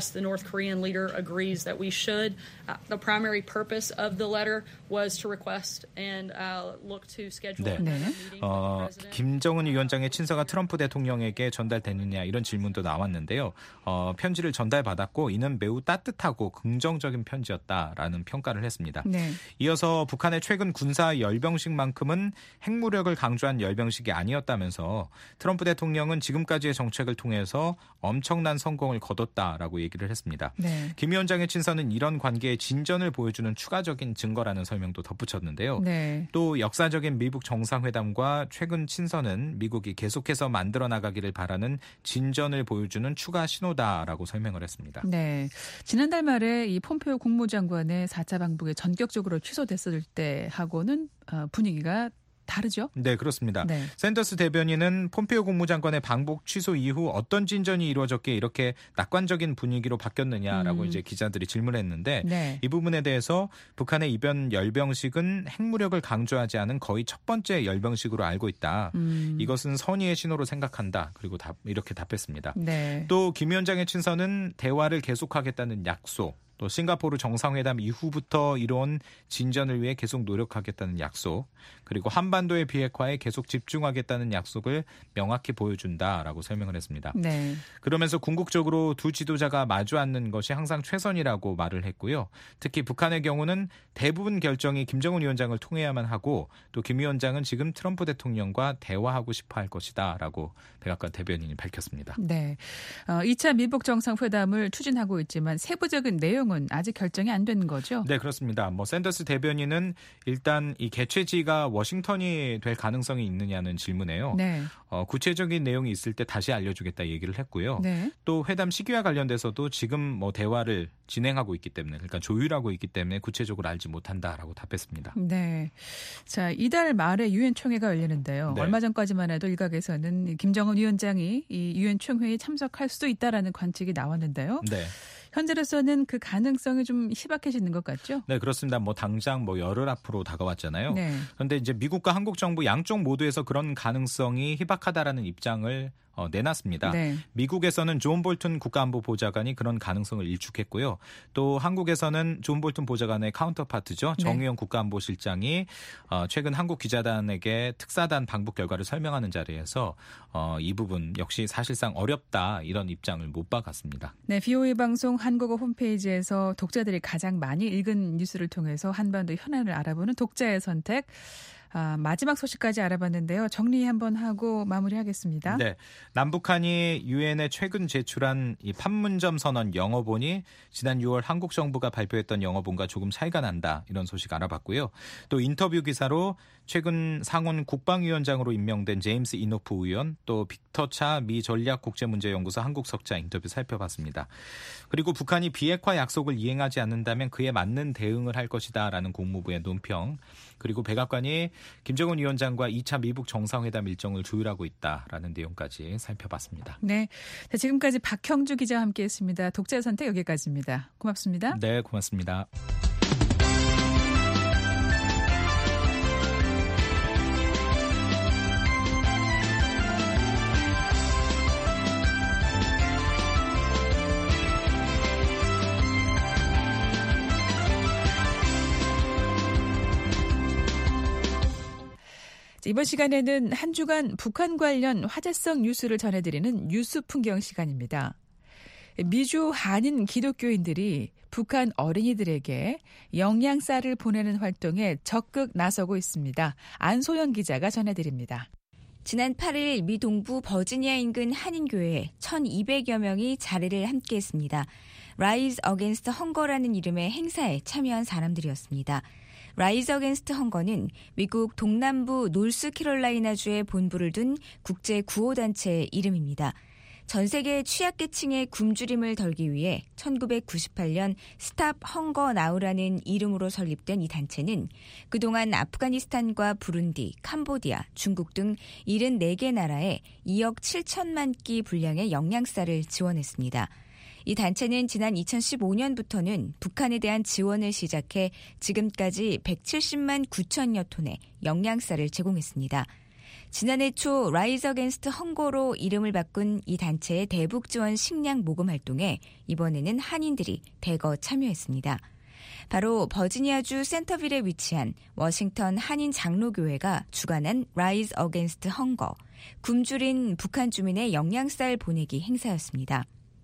yes, the North Korean leader agrees that we should. Uh, the primary purpose of the letter was to request and uh, look to schedule 네. a meeting 어, with the president. 김정은 위원장의 친서가 트럼프 대통령에게 전달됐느냐 이런 질문도 나왔는데요. 어, 편지를 전달받았고 이는 매우 따뜻하고 긍정적인 편지였다라는 평가를 했습니다. 네. 이어서 북한의 최근 군사 열병식만큼은 핵무력을 강조한 열병식이 아니었다면서 트럼프 대통령은 지금까지의 정책을 통해서 엄청난 성공을 거뒀다라고 얘기를 했습니다. 네. 김 위원장의 친서는 이런 관계의 진전을 보여주는 추가적인 증거라는 설명도 덧붙였는데요. 네. 또 역사적인 미북 정상회담과 최근 친서는 미국이 계속해서 만들어 나가기를 바라는 진전을 보여주는 추가 신호다라고 설명을 했습니다. 네. 지난달 말에 이 폼페오 국무장관의 사 차 방북이 전격적으로 취소됐을 때하고는 분위기가 다르죠? 네, 그렇습니다. 네. 샌더스 대변인은 폼페오 국무장관의 방북 취소 이후 어떤 진전이 이루어졌기에 이렇게 낙관적인 분위기로 바뀌었느냐라고 음. 이제 기자들이 질문했는데 네. 이 부분에 대해서 북한의 이번 열병식은 핵무력을 강조하지 않은 거의 첫 번째 열병식으로 알고 있다. 음. 이것은 선의의 신호로 생각한다. 그리고 답, 이렇게 답했습니다. 네. 또 김 위원장의 친서는 대화를 계속하겠다는 약속, 또 싱가포르 정상회담 이후부터 이뤄온 진전을 위해 계속 노력하겠다는 약속, 그리고 한반도의 비핵화에 계속 집중하겠다는 약속을 명확히 보여준다라고 설명을 했습니다. 네. 그러면서 궁극적으로 두 지도자가 마주 앉는 것이 항상 최선이라고 말을 했고요. 특히 북한의 경우는 대부분 결정이 김정은 위원장을 통해야만 하고 또 김 위원장은 지금 트럼프 대통령과 대화하고 싶어 할 것이다라고 백악관 대변인이 밝혔습니다. 네. 어, 이 차 미북 정상회담을 추진하고 있지만 세부적인 내용 은 아직 결정이 안 된 거죠? 네, 그렇습니다. 뭐 샌더스 대변인은 일단 이 개최지가 워싱턴이 될 가능성이 있느냐는 질문에요. 네. 어, 구체적인 내용이 있을 때 다시 알려주겠다 얘기를 했고요. 네. 또 회담 시기와 관련돼서도 지금 뭐 대화를 진행하고 있기 때문에, 그러니까 조율하고 있기 때문에 구체적으로 알지 못한다라고 답했습니다. 네. 자, 이달 말에 유엔 총회가 열리는데요. 네. 얼마 전까지만 해도 일각에서는 김정은 위원장이 이 유엔 총회에 참석할 수도 있다라는 관측이 나왔는데요. 네. 현재로서는 그 가능성이 좀 희박해지는 것 같죠? 네, 그렇습니다. 뭐 당장 뭐 열흘 앞으로 다가왔잖아요. 네. 그런데 이제 미국과 한국 정부 양쪽 모두에서 그런 가능성이 희박하다라는 입장을 어, 내놨습니다. 네. 미국에서는 존 볼튼 국가안보보좌관이 그런 가능성을 일축했고요. 또 한국에서는 존 볼튼 보좌관의 카운터파트죠. 네. 정의용 국가안보실장이 어, 최근 한국 기자단에게 특사단 방북 결과를 설명하는 자리에서 어, 이 부분 역시 사실상 어렵다 이런 입장을 못 박았습니다. 네, 비오에이 방송 한국어 홈페이지에서 독자들이 가장 많이 읽은 뉴스를 통해서 한반도 현안을 알아보는 독자의 선택. 아, 마지막 소식까지 알아봤는데요. 정리 한번 하고 마무리하겠습니다. 네, 남북한이 유엔에 최근 제출한 이 판문점 선언 영어본이 지난 유월 한국 정부가 발표했던 영어본과 조금 차이가 난다 이런 소식 알아봤고요. 또 인터뷰 기사로 최근 상원 국방위원장으로 임명된 제임스 이노프 의원, 또 빅터 차 미 전략국제문제연구소 한국석자 인터뷰 살펴봤습니다. 그리고 북한이 비핵화 약속을 이행하지 않는다면 그에 맞는 대응을 할 것이다라는 국무부의 논평, 그리고 백악관이 김정은 위원장과 이 차 미북 정상회담 일정을 조율하고 있다라는 내용까지 살펴봤습니다. 네, 지금까지 박형주 기자와 함께했습니다. 독자의 선택 여기까지입니다. 고맙습니다. 네, 고맙습니다. 이번 시간에는 한 주간 북한 관련 화제성 뉴스를 전해드리는 뉴스 풍경 시간입니다. 미주 한인 기독교인들이 북한 어린이들에게 영양쌀을 보내는 활동에 적극 나서고 있습니다. 안소영 기자가 전해드립니다. 지난 팔 일 미 동부 버지니아 인근 한인교회에 천이백여 명이 자리를 함께했습니다. Rise Against Hunger라는 이름의 행사에 참여한 사람들이었습니다. Rise Against Hunger는 미국 동남부 노스캐롤라이나주에 본부를 둔 국제 구호단체의 이름입니다. 전 세계 취약계층의 굶주림을 덜기 위해 천구백구십팔 년 Stop Hunger Now라는 이름으로 설립된 이 단체는 그동안 아프가니스탄과 부룬디, 캄보디아, 중국 등 칠십사 개 나라에 이억 칠천만 끼 분량의 영양쌀을 지원했습니다. 이 단체는 지난 이천십오 년부터는 북한에 대한 지원을 시작해 지금까지 백칠십만 구천여 톤의 영양쌀을 제공했습니다. 지난해 초 라이즈 어게인스트 헝거로 이름을 바꾼 이 단체의 대북 지원 식량 모금 활동에 이번에는 한인들이 대거 참여했습니다. 바로 버지니아주 센터빌에 위치한 워싱턴 한인 장로교회가 주관한 라이즈 어게인스트 헝거, 굶주린 북한 주민의 영양쌀 보내기 행사였습니다.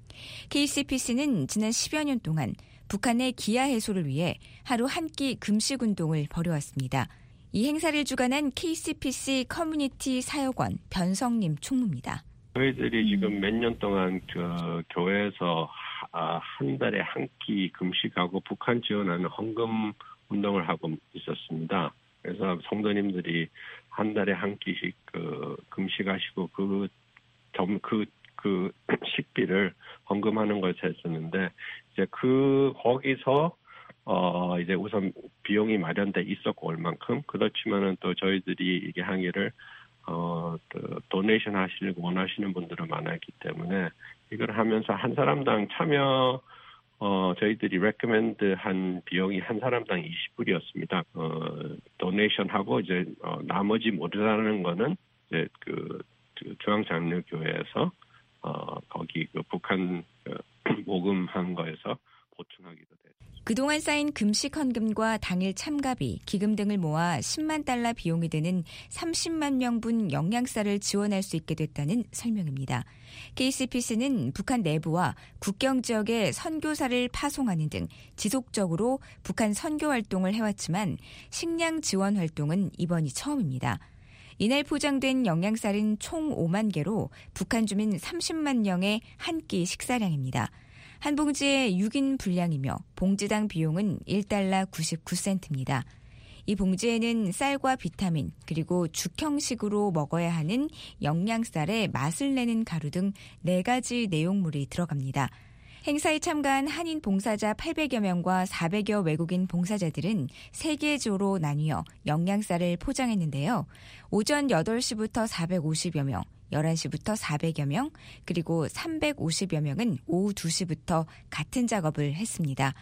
케이씨피씨는 지난 십여 년 동안 북한의 기아 해소를 위해 하루 한 끼 금식 운동을 벌여왔습니다. 이 행사를 주관한 케이씨피씨 커뮤니티 사역원 변성림 총무입니다. 저희들이 지금 몇 년 동안 그 교회에서 한 달에 한 끼 금식하고 북한 지원하는 헌금 운동을 하고 있었습니다. 그래서 성도님들이 한 달에 한 끼씩 그 금식하시고 그 점 그 그 식비를 헌금하는 것을 했었는데 이제 그 거기서 어 이제 우선 비용이 마련돼 있었고 올 만큼 그렇지만은 또 저희들이 이게 항의를 어 또 도네이션 하시려고 원하시는 분들은 많았기 때문에 이걸 하면서 한 사람당 참여 어 저희들이 레코멘드 한 비용이 한 사람당 이십 불이었습니다. 어 도네이션 하고 이제 어, 나머지 모자라는 거는 이제 그, 그 중앙장로교회에서 어 거기 그 북한 그, 모금한 거에서 보충하기도 됐습니다. 그동안 쌓인 금식 헌금과 당일 참가비, 기금 등을 모아 십만 달러 비용이 드는 삼십만 명분 영양쌀을 지원할 수 있게 됐다는 설명입니다. 케이씨피씨는 북한 내부와 국경 지역에 선교사를 파송하는 등 지속적으로 북한 선교 활동을 해왔지만 식량 지원 활동은 이번이 처음입니다. 이날 포장된 영양쌀은 총 오만 개로 북한 주민 삼십만 명의 한 끼 식사량입니다. 한 봉지에 육 인 분량이며 봉지당 비용은 일 달러 구십구 센트입니다. 이 봉지에는 쌀과 비타민 그리고 죽 형식으로 먹어야 하는 영양쌀에 맛을 내는 가루 등 네 가지 내용물이 들어갑니다. 행사에 참가한 한인 봉사자 팔백여 명과 사백여 외국인 봉사자들은 세 개 조로 나뉘어 영양쌀을 포장했는데요. 오전 여덟 시부터 사백오십여 명, 열한 시부터 사백여 명, 그리고 삼백오십여 명은 오후 두 시부터 같은 작업을 했습니다.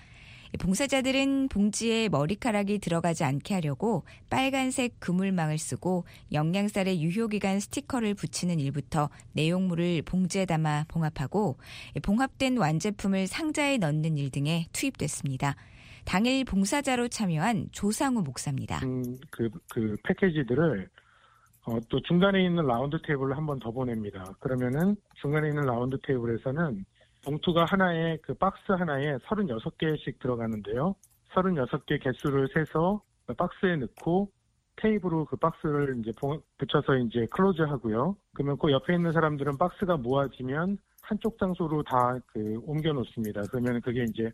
봉사자들은 봉지에 머리카락이 들어가지 않게 하려고 빨간색 그물망을 쓰고 영양쌀의 유효기간 스티커를 붙이는 일부터 내용물을 봉지에 담아 봉합하고 봉합된 완제품을 상자에 넣는 일 등에 투입됐습니다. 당일 봉사자로 참여한 조상우 목사입니다. 음, 그, 그 패키지들을 어, 또 중간에 있는 라운드 테이블로 한 번 더 보냅니다. 그러면은 중간에 있는 라운드 테이블에서는 봉투가 하나에 그 박스 하나에 서른여섯 개씩 들어가는데요. 서른여섯 개 개수를 세서 박스에 넣고 테이프로 그 박스를 이제 붙여서 이제 클로즈 하고요. 그러면 그 옆에 있는 사람들은 박스가 모아지면 한쪽 장소로 다 그 옮겨 놓습니다. 그러면 그게 이제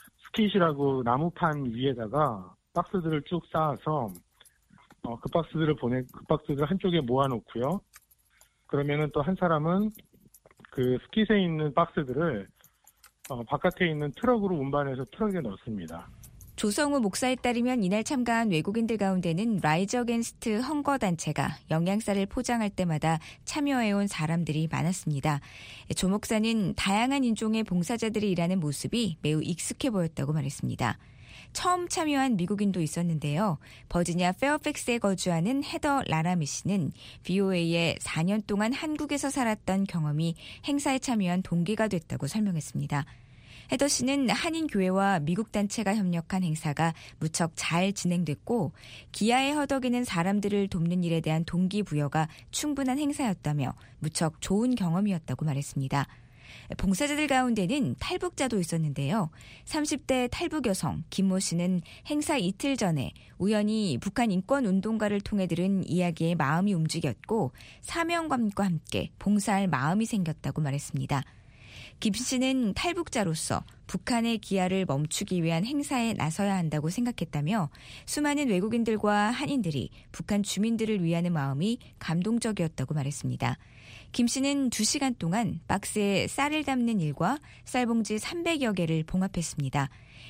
스킷이라고 나무판 위에다가 박스들을 쭉 쌓아서 어, 그 박스들을 보내, 그 박스들 한쪽에 모아놓고요. 그러면은 또 한 사람은 그 스킷에 있는 박스들을 어, 바깥에 있는 트럭으로 운반해서 트럭에 넣습니다. 조성우 목사에 따르면 이날 참가한 외국인들 가운데는 라이즈 어게인스트 헝거 단체가 영양쌀을 포장할 때마다 참여해온 사람들이 많았습니다. 조 목사는 다양한 인종의 봉사자들이 일하는 모습이 매우 익숙해 보였다고 말했습니다. 처음 참여한 미국인도 있었는데요. 버지니아 페어팩스에 거주하는 헤더 라라미 씨는 브이오에이에 사 년 동안 한국에서 살았던 경험이 행사에 참여한 동기가 됐다고 설명했습니다. 헤더 씨는 한인교회와 미국 단체가 협력한 행사가 무척 잘 진행됐고 기아에 허덕이는 사람들을 돕는 일에 대한 동기부여가 충분한 행사였다며 무척 좋은 경험이었다고 말했습니다. 봉사자들 가운데는 탈북자도 있었는데요. 삼십 대 탈북 여성 김모 씨는 행사 이틀 전에 우연히 북한 인권운동가를 통해 들은 이야기에 마음이 움직였고 사명감과 함께 봉사할 마음이 생겼다고 말했습니다. 김 씨는 탈북자로서 북한의 기아를 멈추기 위한 행사에 나서야 한다고 생각했다며 수많은 외국인들과 한인들이 북한 주민들을 위하는 마음이 감동적이었다고 말했습니다. 김 씨는 두 시간 동안 박스에 쌀을 담는 일과 쌀봉지 삼백여 개를 봉합했습니다.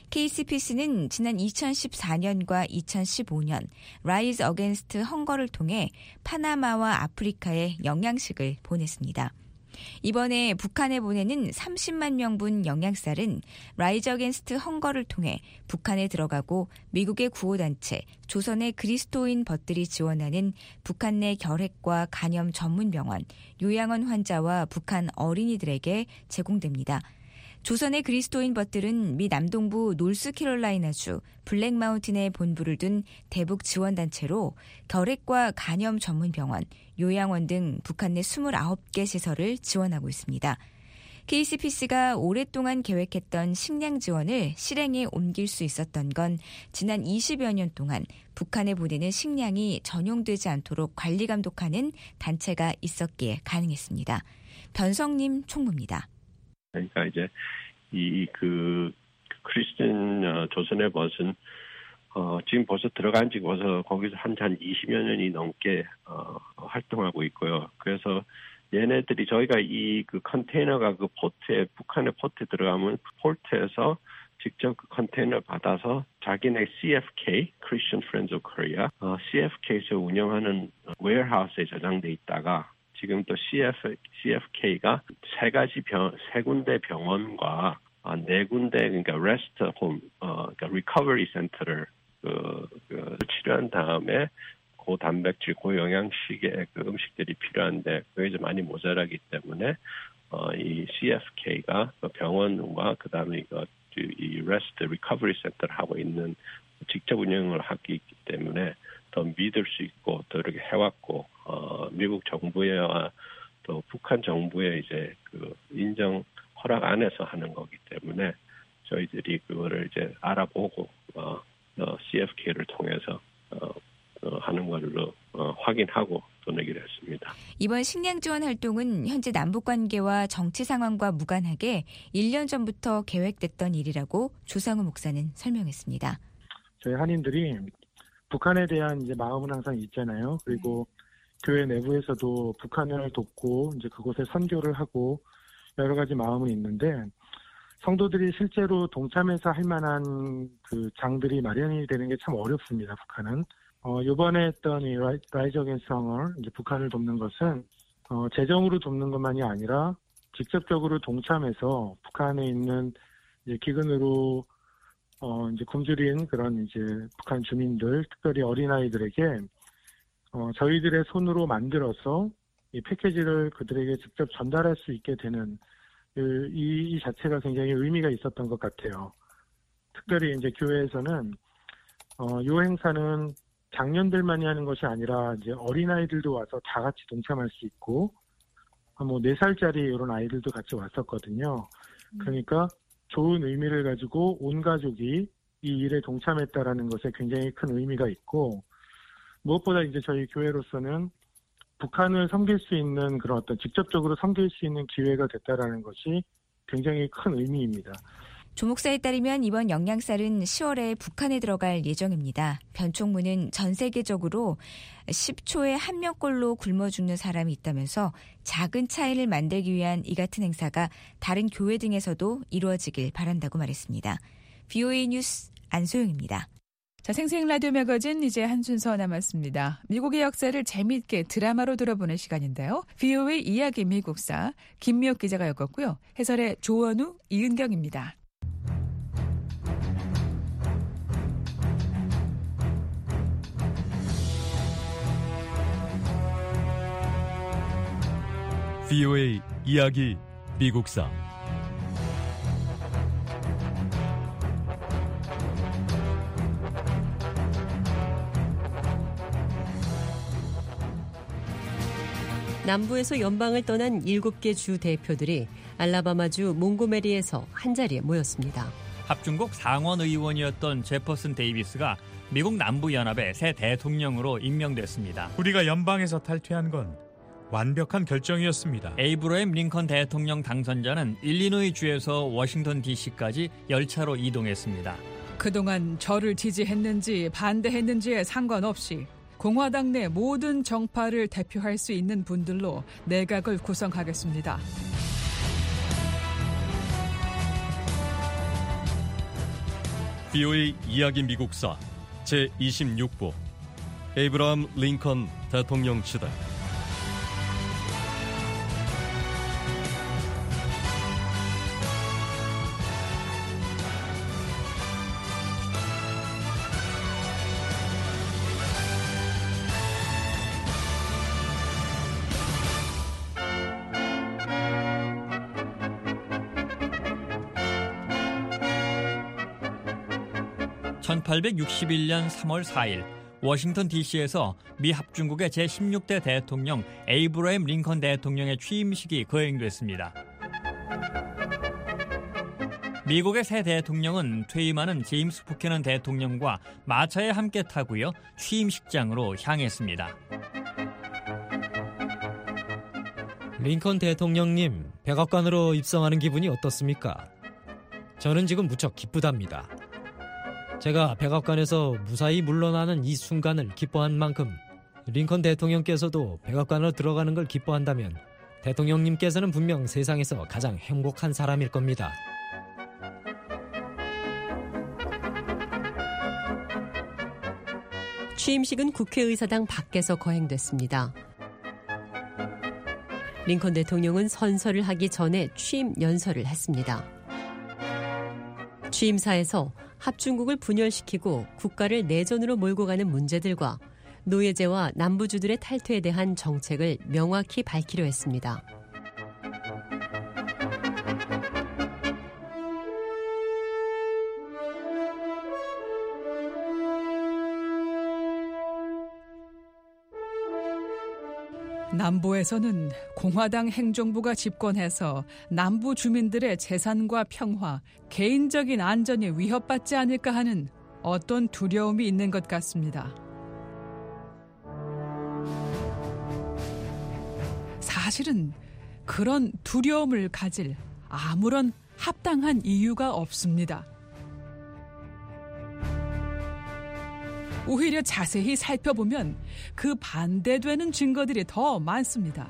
케이씨피씨는 지난 이천십사 년과 이천십오 년 라이즈 어게인스트 헝거를 통해 파나마와 아프리카에 영양식을 보냈습니다. 이번에 북한에 보내는 삼십만 명분 영양쌀은 라이즈 어게인스트 헝거를 통해 북한에 들어가고 미국의 구호단체 조선의 그리스도인 벗들이 지원하는 북한 내 결핵과 간염 전문병원, 요양원 환자와 북한 어린이들에게 제공됩니다. 조선의 그리스도인 벗들은 미 남동부 노스캐롤라이나주 블랙마운틴에 본부를 둔 대북 지원단체로 결핵과 간염 전문병원, 요양원 등 북한 내 스물아홉 개 시설을 지원하고 있습니다. 케이씨피씨가 오랫동안 계획했던 식량 지원을 실행에 옮길 수 있었던 건 지난 이십여 년 동안 북한에 보내는 식량이 전용되지 않도록 관리 감독하는 단체가 있었기에 가능했습니다. 변성님 총무입니다. 그러니까 이제 이 그 크리스천 어, 조선의 벗은 어, 지금 벌써 들어간 지 벌써 거기서 한 한 이십여 년이 넘게 어, 활동하고 있고요. 그래서 얘네들이 저희가 이 그 컨테이너가 그 포트에 북한의 포트에 들어가면 포트에서 직접 그 컨테이너 받아서 자기네 씨에프케이 Christian Friends of Korea 어, 씨에프케이에서 운영하는 웨어하우스에 저장돼 있다가 지금 또 씨에프, 씨에프케이가 세 가지 병, 세 군데 병원과 아, 네 군데 그러니까 레스트 홈, 어, 그러니까 리커버리 센터를 그, 그 치료한 다음에 고단백질, 고영양식의 그 음식들이 필요한데 그게 이제 많이 모자라기 때문에 어, 이 씨에프케이가 그 병원과 그 다음에 이거 이 레스트 리커버리 센터를 하고 있는 직접 운영을 하기 때문에 더 믿을 수 있고 더 이렇게 해왔고 어, 미국 정부와 또 북한 정부의 이제 그 인정 허락 안에서 하는 거기 때문에 저희들이 그거를 이제 알아보고 어, 어, 씨에프케이를 통해서 어, 어, 하는 걸로 어, 확인하고 보내기로 했습니다. 이번 식량 지원 활동은 현재 남북 관계와 정치 상황과 무관하게 일 년 전부터 계획됐던 일이라고 조상우 목사는 설명했습니다. 저희 한인들이 북한에 대한 이제 마음은 항상 있잖아요. 그리고 네. 교회 내부에서도 북한을 돕고 이제 그곳에 선교를 하고 여러 가지 마음은 있는데 성도들이 실제로 동참해서 할 만한 그 장들이 마련이 되는 게 참 어렵습니다. 북한은 어, 이번에 했던 이 라이즈 어게인스트 헝거 이제 북한을 돕는 것은 어, 재정으로 돕는 것만이 아니라 직접적으로 동참해서 북한에 있는 이제 기근으로 어, 이제 굶주린 그런 이제 북한 주민들, 특별히 어린아이들에게, 어, 저희들의 손으로 만들어서 이 패키지를 그들에게 직접 전달할 수 있게 되는 이, 이 자체가 굉장히 의미가 있었던 것 같아요. 특별히 이제 교회에서는, 어, 이 행사는 장년들만이 하는 것이 아니라 이제 어린아이들도 와서 다 같이 동참할 수 있고, 뭐 네 살짜리 이런 아이들도 같이 왔었거든요. 그러니까 좋은 의미를 가지고 온 가족이 이 일에 동참했다라는 것에 굉장히 큰 의미가 있고 무엇보다 이제 저희 교회로서는 북한을 섬길 수 있는 그런 어떤 직접적으로 섬길 수 있는 기회가 됐다라는 것이 굉장히 큰 의미입니다. 조 목사에 따르면 이번 영양쌀은 시월에 북한에 들어갈 예정입니다. 변 총무는 전 세계적으로 십 초에 한 명꼴로 굶어 죽는 사람이 있다면서 작은 차이를 만들기 위한 이 같은 행사가 다른 교회 등에서도 이루어지길 바란다고 말했습니다. 브이오에이 뉴스 안소영입니다. 자, 생생 라디오 매거진 이제 한 순서 남았습니다. 미국의 역사를 재미있게 드라마로 들어보는 시간인데요. 브이오에이 이야기 미국사 김미옥 기자가 엮었고요. 해설의 조원우, 이은경입니다. 브이오에이 이야기 미국사 남부에서 연방을 떠난 일곱 개 주 대표들이 알라바마주 몽고메리에서 한자리에 모였습니다. 합중국 상원 의원이었던 제퍼슨 데이비스가 미국 남부연합의 새 대통령으로 임명됐습니다. 우리가 연방에서 탈퇴한 건 완벽한 결정이었습니다. 에이브러임 링컨 대통령 당선자는 일리노이 주에서 워싱턴 디씨까지 열차로 이동했습니다. 그동안 저를 지지했는지 반대했는지에 상관없이 공화당 내 모든 정파를 대표할 수 있는 분들로 내각을 구성하겠습니다. 브이오에이 이야기 미국사 제이십육 부 에이브러함 링컨 대통령 시대 천팔백육십일 년 삼월 사일 워싱턴 디씨에서 미 합중국의 제십육 대 대통령 에이브러햄 링컨 대통령의 취임식이 거행됐습니다. 미국의 새 대통령은 퇴임하는 제임스 부캐넌 대통령과 마차에 함께 타고요, 취임식장으로 향했습니다. 링컨 대통령님, 백악관으로 입성하는 기분이 어떻습니까? 저는 지금 무척 기쁘답니다. 제가 백악관에서 무사히 물러나는 이 순간을 기뻐한 만큼 링컨 대통령께서도 백악관으로 들어가는 걸 기뻐한다면 대통령님께서는 분명 세상에서 가장 행복한 사람일 겁니다. 취임식은 국회의사당 밖에서 거행됐습니다. 링컨 대통령은 선서를 하기 전에 취임 연설을 했습니다. 취임사에서 합중국을 분열시키고 국가를 내전으로 몰고 가는 문제들과 노예제와 남부주들의 탈퇴에 대한 정책을 명확히 밝히려 했습니다. 남부에서는 공화당 행정부가 집권해서 남부 주민들의 재산과 평화, 개인적인 안전이 위협받지 않을까 하는 어떤 두려움이 있는 것 같습니다. 사실은 그런 두려움을 가질 아무런 합당한 이유가 없습니다. 오히려 자세히 살펴보면 그 반대되는 증거들이 더 많습니다.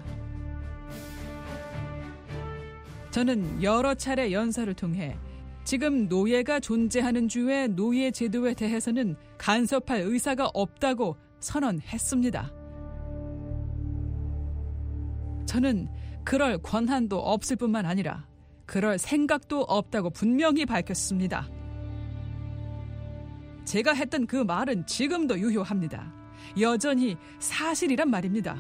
저는 여러 차례 연설을 통해 지금 노예가 존재하는 주의 노예 제도에 대해서는 간섭할 의사가 없다고 선언했습니다. 저는 그럴 권한도 없을 뿐만 아니라 그럴 생각도 없다고 분명히 밝혔습니다. 제가 했던 그 말은 지금도 유효합니다. 여전히 사실이란 말입니다.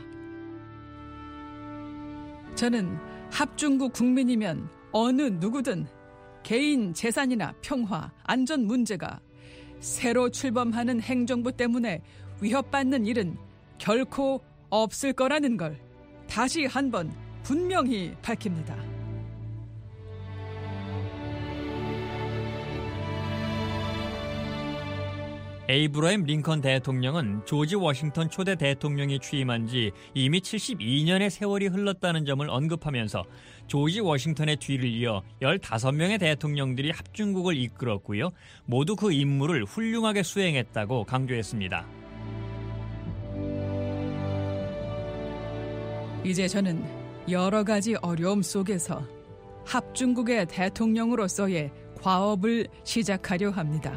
저는 합중국 국민이면 어느 누구든 개인 재산이나 평화, 안전 문제가 새로 출범하는 행정부 때문에 위협받는 일은 결코 없을 거라는 걸 다시 한번 분명히 밝힙니다. 에이브러햄 링컨 대통령은 조지 워싱턴 초대 대통령이 취임한 지 이미 칠십이 년의 세월이 흘렀다는 점을 언급하면서 조지 워싱턴의 뒤를 이어 열다섯 명의 대통령들이 합중국을 이끌었고요, 모두 그 임무를 훌륭하게 수행했다고 강조했습니다. 이제 저는 여러 가지 어려움 속에서 합중국의 대통령으로서의 과업을 시작하려 합니다.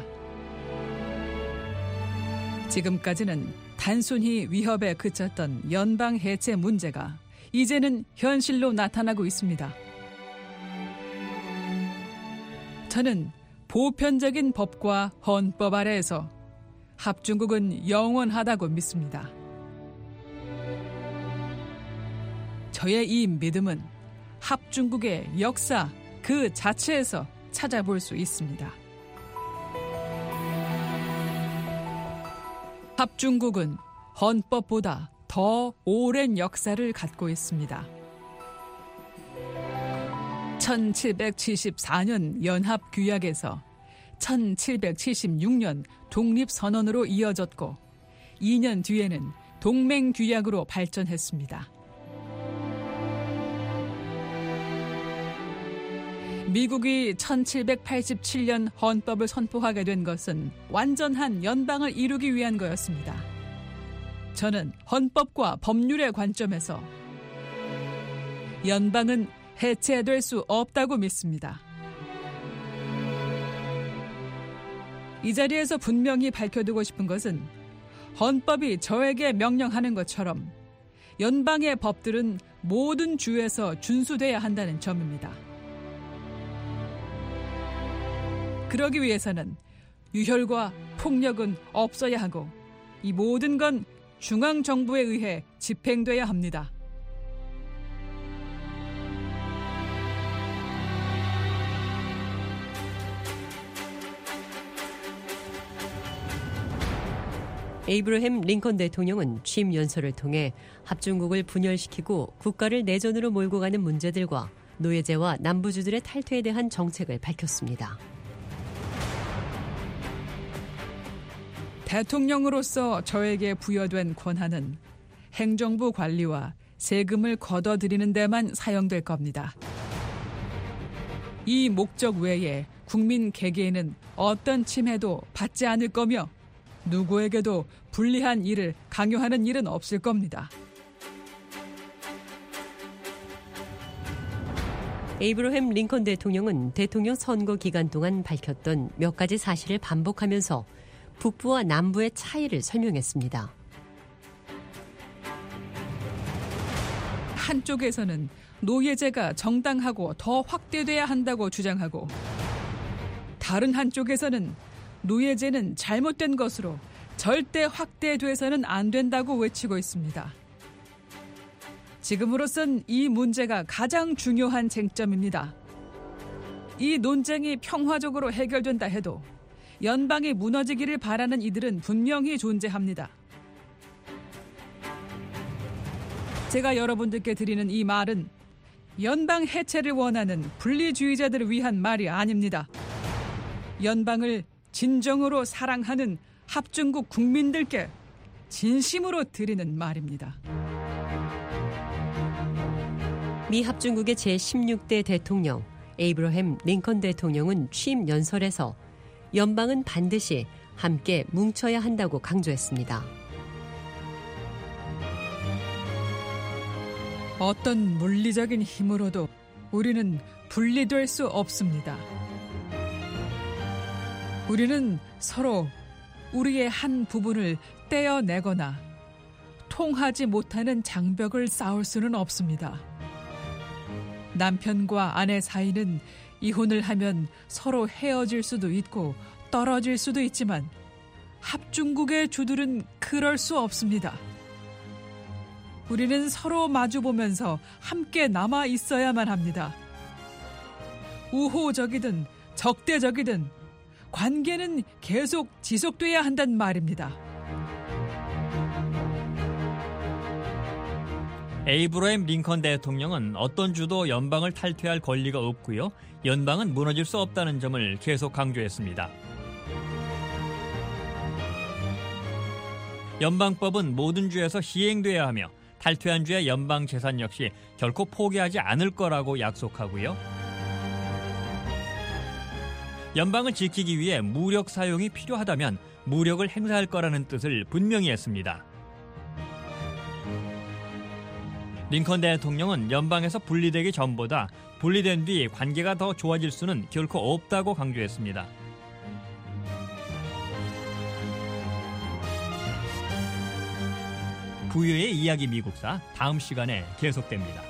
지금까지는 단순히 위협에 그쳤던 연방 해체 문제가 이제는 현실로 나타나고 있습니다. 저는 보편적인 법과 헌법 아래에서 합중국은 영원하다고 믿습니다. 저의 이 믿음은 합중국의 역사 그 자체에서 찾아볼 수 있습니다. 합중국은 헌법보다 더 오랜 역사를 갖고 있습니다. 천칠백칠십사 년 연합규약에서 천칠백칠십육 년 독립선언으로 이어졌고 이 년 뒤에는 동맹규약으로 발전했습니다. 미국이 천칠백팔십칠 년 헌법을 선포하게 된 것은 완전한 연방을 이루기 위한 거였습니다. 저는 헌법과 법률의 관점에서 연방은 해체될 수 없다고 믿습니다. 이 자리에서 분명히 밝혀두고 싶은 것은 헌법이 저에게 명령하는 것처럼 연방의 법들은 모든 주에서 준수돼야 한다는 점입니다. 그러기 위해서는 유혈과 폭력은 없어야 하고 이 모든 건 중앙정부에 의해 집행돼야 합니다. 에이브러햄 링컨 대통령은 취임 연설을 통해 합중국을 분열시키고 국가를 내전으로 몰고 가는 문제들과 노예제와 남부주들의 탈퇴에 대한 정책을 밝혔습니다. 대통령으로서 저에게 부여된 권한은 행정부 관리와 세금을 걷어들이는 데만 사용될 겁니다. 이 목적 외에 국민 개개인은 어떤 침해도 받지 않을 거며 누구에게도 불리한 일을 강요하는 일은 없을 겁니다. 에이브러햄 링컨 대통령은 대통령 선거 기간 동안 밝혔던 몇 가지 사실을 반복하면서 북부와 남부의 차이를 설명했습니다. 한쪽에서는 노예제가 정당하고 더 확대돼야 한다고 주장하고 다른 한쪽에서는 노예제는 잘못된 것으로 절대 확대돼서는 안 된다고 외치고 있습니다. 지금으로선 이 문제가 가장 중요한 쟁점입니다. 이 논쟁이 평화적으로 해결된다 해도 연방이 무너지기를 바라는 이들은 분명히 존재합니다. 제가 여러분들께 드리는 이 말은 연방 해체를 원하는 분리주의자들을 위한 말이 아닙니다. 연방을 진정으로 사랑하는 합중국 국민들께 진심으로 드리는 말입니다. 미 합중국의 제십육 대 대통령 에이브러햄 링컨 대통령은 취임 연설에서 연방은 반드시 함께 뭉쳐야 한다고 강조했습니다. 어떤 물리적인 힘으로도 우리는 분리될 수 없습니다. 우리는 서로 우리의 한 부분을 떼어내거나 통하지 못하는 장벽을 쌓을 수는 없습니다. 남편과 아내 사이는 이혼을 하면 서로 헤어질 수도 있고 떨어질 수도 있지만 합중국의 주들은 그럴 수 없습니다. 우리는 서로 마주보면서 함께 남아 있어야만 합니다. 우호적이든 적대적이든 관계는 계속 지속돼야 한단 말입니다. 에이브러햄 링컨 대통령은 어떤 주도 연방을 탈퇴할 권리가 없고요. 연방은 무너질 수 없다는 점을 계속 강조했습니다. 연방법은 모든 주에서 시행돼야 하며 탈퇴한 주의 연방 재산 역시 결코 포기하지 않을 거라고 약속하고요. 연방을 지키기 위해 무력 사용이 필요하다면 무력을 행사할 거라는 뜻을 분명히 했습니다. 링컨 대통령은 연방에서 분리되기 전보다 분리된 뒤 관계가 더 좋아질 수는 결코 없다고 강조했습니다. 부유의 이야기 미국사 다음 시간에 계속됩니다.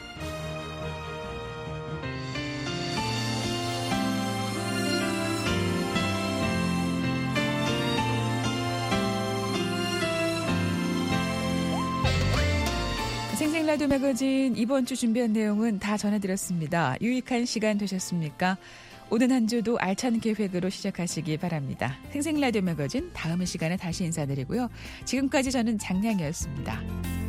생생라디오 매거진 이번 주 준비한 내용은 다 전해드렸습니다. 유익한 시간 되셨습니까? 오는 한 주도 알찬 계획으로 시작하시기 바랍니다. 생생라디오 매거진 다음 시간에 다시 인사드리고요. 지금까지 저는 장량이었습니다.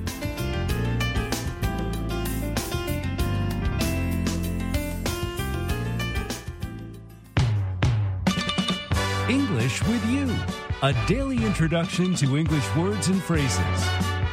English with you, a daily introduction to English words and phrases.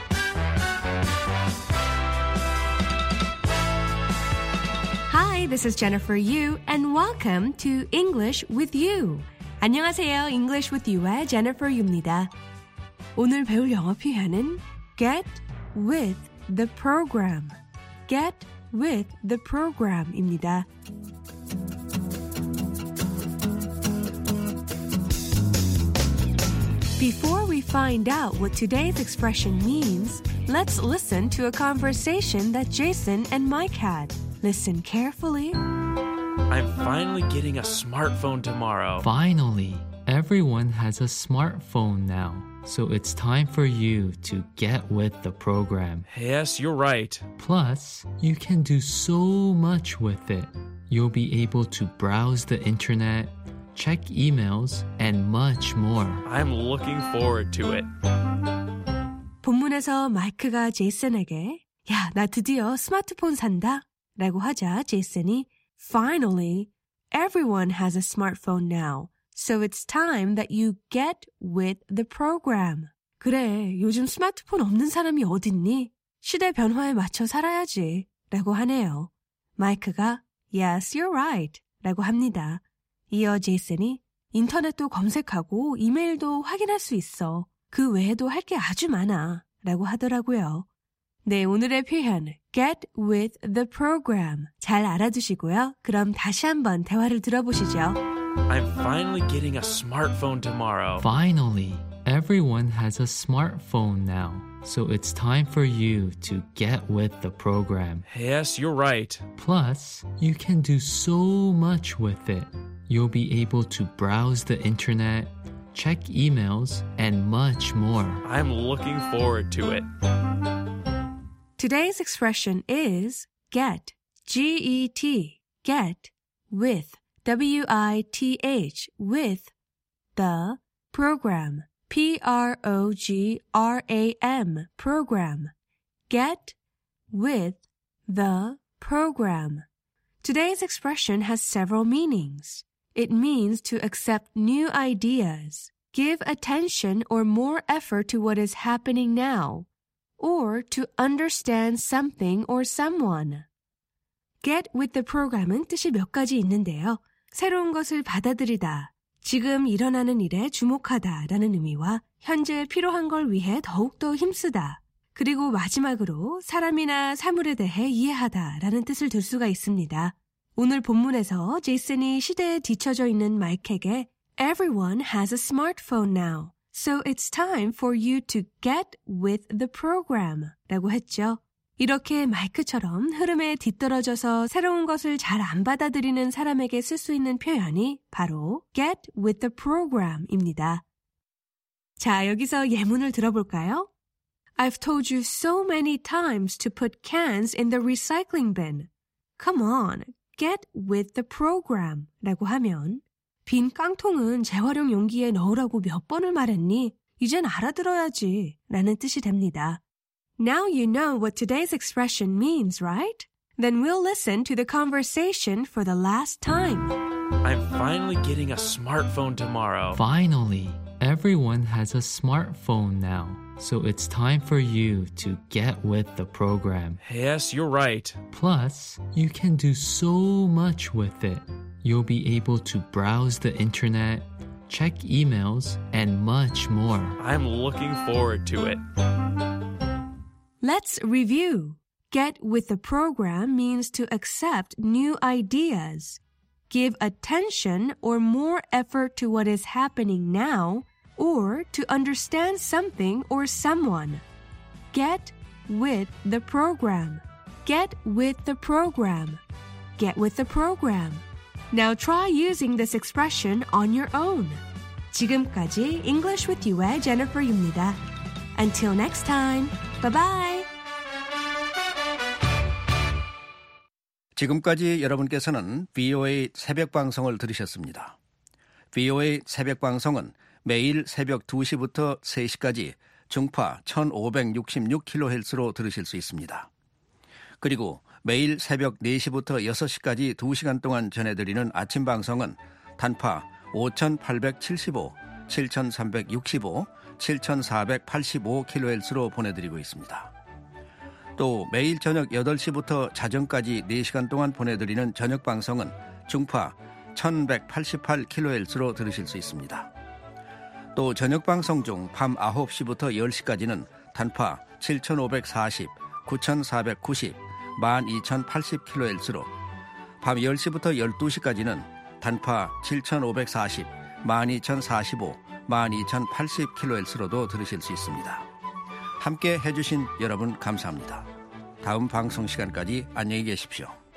Hi, this is Jennifer Yu, and welcome to English with You. 안녕하세요, English with You의 Jennifer Yu입니다. 오늘 배울 영어 표현은 get with the program. get with the program입니다. Before we find out what today's expression means, let's listen to a conversation that Jason and Mike had. Listen carefully. I'm finally getting a smartphone tomorrow. Finally, everyone has a smartphone now. So it's time for you to get with the program. Yes, you're right. Plus, you can do so much with it. You'll be able to browse the internet, check emails, and much more. I'm looking forward to it. 본문에서 마이크가 제이슨에게 야, 나 드디어 스마트폰 산다 라고 하자 제이슨이 Finally, everyone has a smartphone now. So it's time that you get with the program. 그래, 요즘 스마트폰 없는 사람이 어딨니? 시대 변화에 맞춰 살아야지 라고 하네요. 마이크가 Yes, you're right 라고 합니다. 이어 제이슨이 인터넷도 검색하고 이메일도 확인할 수 있어. 그 외에도 할 게 아주 많아 라고 하더라고요. 네, 오늘의 표현 get with the program 잘 알아두시고요. 그럼 다시 한번 대화를 들어보시죠. I'm finally getting a smartphone tomorrow. Finally, everyone has a smartphone now. So it's time for you to get with the program. Yes, you're right. Plus, you can do so much with it. You'll be able to browse the internet, check emails, and much more. I'm looking forward to it. Today's expression is get, G E T, get, with, W I T H, with, the, program, P R O G R A M, program. Get, with, the, program. Today's expression has several meanings. It means to accept new ideas, give attention or more effort to what is happening now, or to understand something or someone. Get with the program은 뜻이 몇 가지 있는데요. 새로운 것을 받아들이다, 지금 일어나는 일에 주목하다 라는 의미와 현재 필요한 걸 위해 더욱더 힘쓰다, 그리고 마지막으로 사람이나 사물에 대해 이해하다 라는 뜻을 둘 수가 있습니다. 오늘 본문에서 제이슨이 시대에 뒤처져 있는 마이크에게 Everyone has a smartphone now. So it's time for you to get with the program 라고 했죠. 이렇게 마이크처럼 흐름에 뒤떨어져서 새로운 것을 잘 안 받아들이는 사람에게 쓸 수 있는 표현이 바로 get with the program입니다. 자, 여기서 예문을 들어볼까요? I've told you so many times to put cans in the recycling bin. Come on, get with the program 라고 하면 빈 깡통은 재활용 용기에 넣으라고 몇 번을 말했니? 이젠 알아들어야지 라는 뜻이 됩니다. Now you know what today's expression means, right? Then we'll listen to the conversation for the last time. I'm finally getting a smartphone tomorrow. Finally, everyone has a smartphone now. So it's time for you to get with the program. Yes, you're right. Plus, you can do so much with it. You'll be able to browse the internet, check emails, and much more. I'm looking forward to it. Let's review. Get with the program means to accept new ideas, give attention or more effort to what is happening now, or to understand something or someone. Get with the program. Get with the program. Get with the program. Now try using this expression on your own. 지금까지 English with You의 Jennifer입니다. Until next time. Bye-bye. 지금까지 여러분께서는 비오에이 새벽 방송을 들으셨습니다. 비오에이 새벽 방송은 매일 새벽 두 시부터 세 시까지 중파 천오백육십육 킬로헤르츠로 들으실 수 있습니다. 그리고 매일 새벽 네 시부터 여섯 시까지 두 시간 동안 전해드리는 아침 방송은 단파 오천팔백칠십오, 칠천삼백육십오, 칠천사백팔십오 킬로헤르츠로 보내드리고 있습니다. 또 매일 저녁 여덟 시부터 자정까지 네 시간 동안 보내드리는 저녁 방송은 중파 천백팔십팔 킬로헤르츠로 들으실 수 있습니다. 또 저녁 방송 중 밤 아홉 시부터 열 시까지는 단파 칠천오백사십, 구천사백구십, 만 이천팔십 킬로헤르츠로, 밤 열 시부터 열두 시까지는 단파 칠천오백사십, 만 이천사십오, 만 이천팔십 킬로헤르츠로도 들으실 수 있습니다. 함께 해주신 여러분 감사합니다. 다음 방송 시간까지 안녕히 계십시오.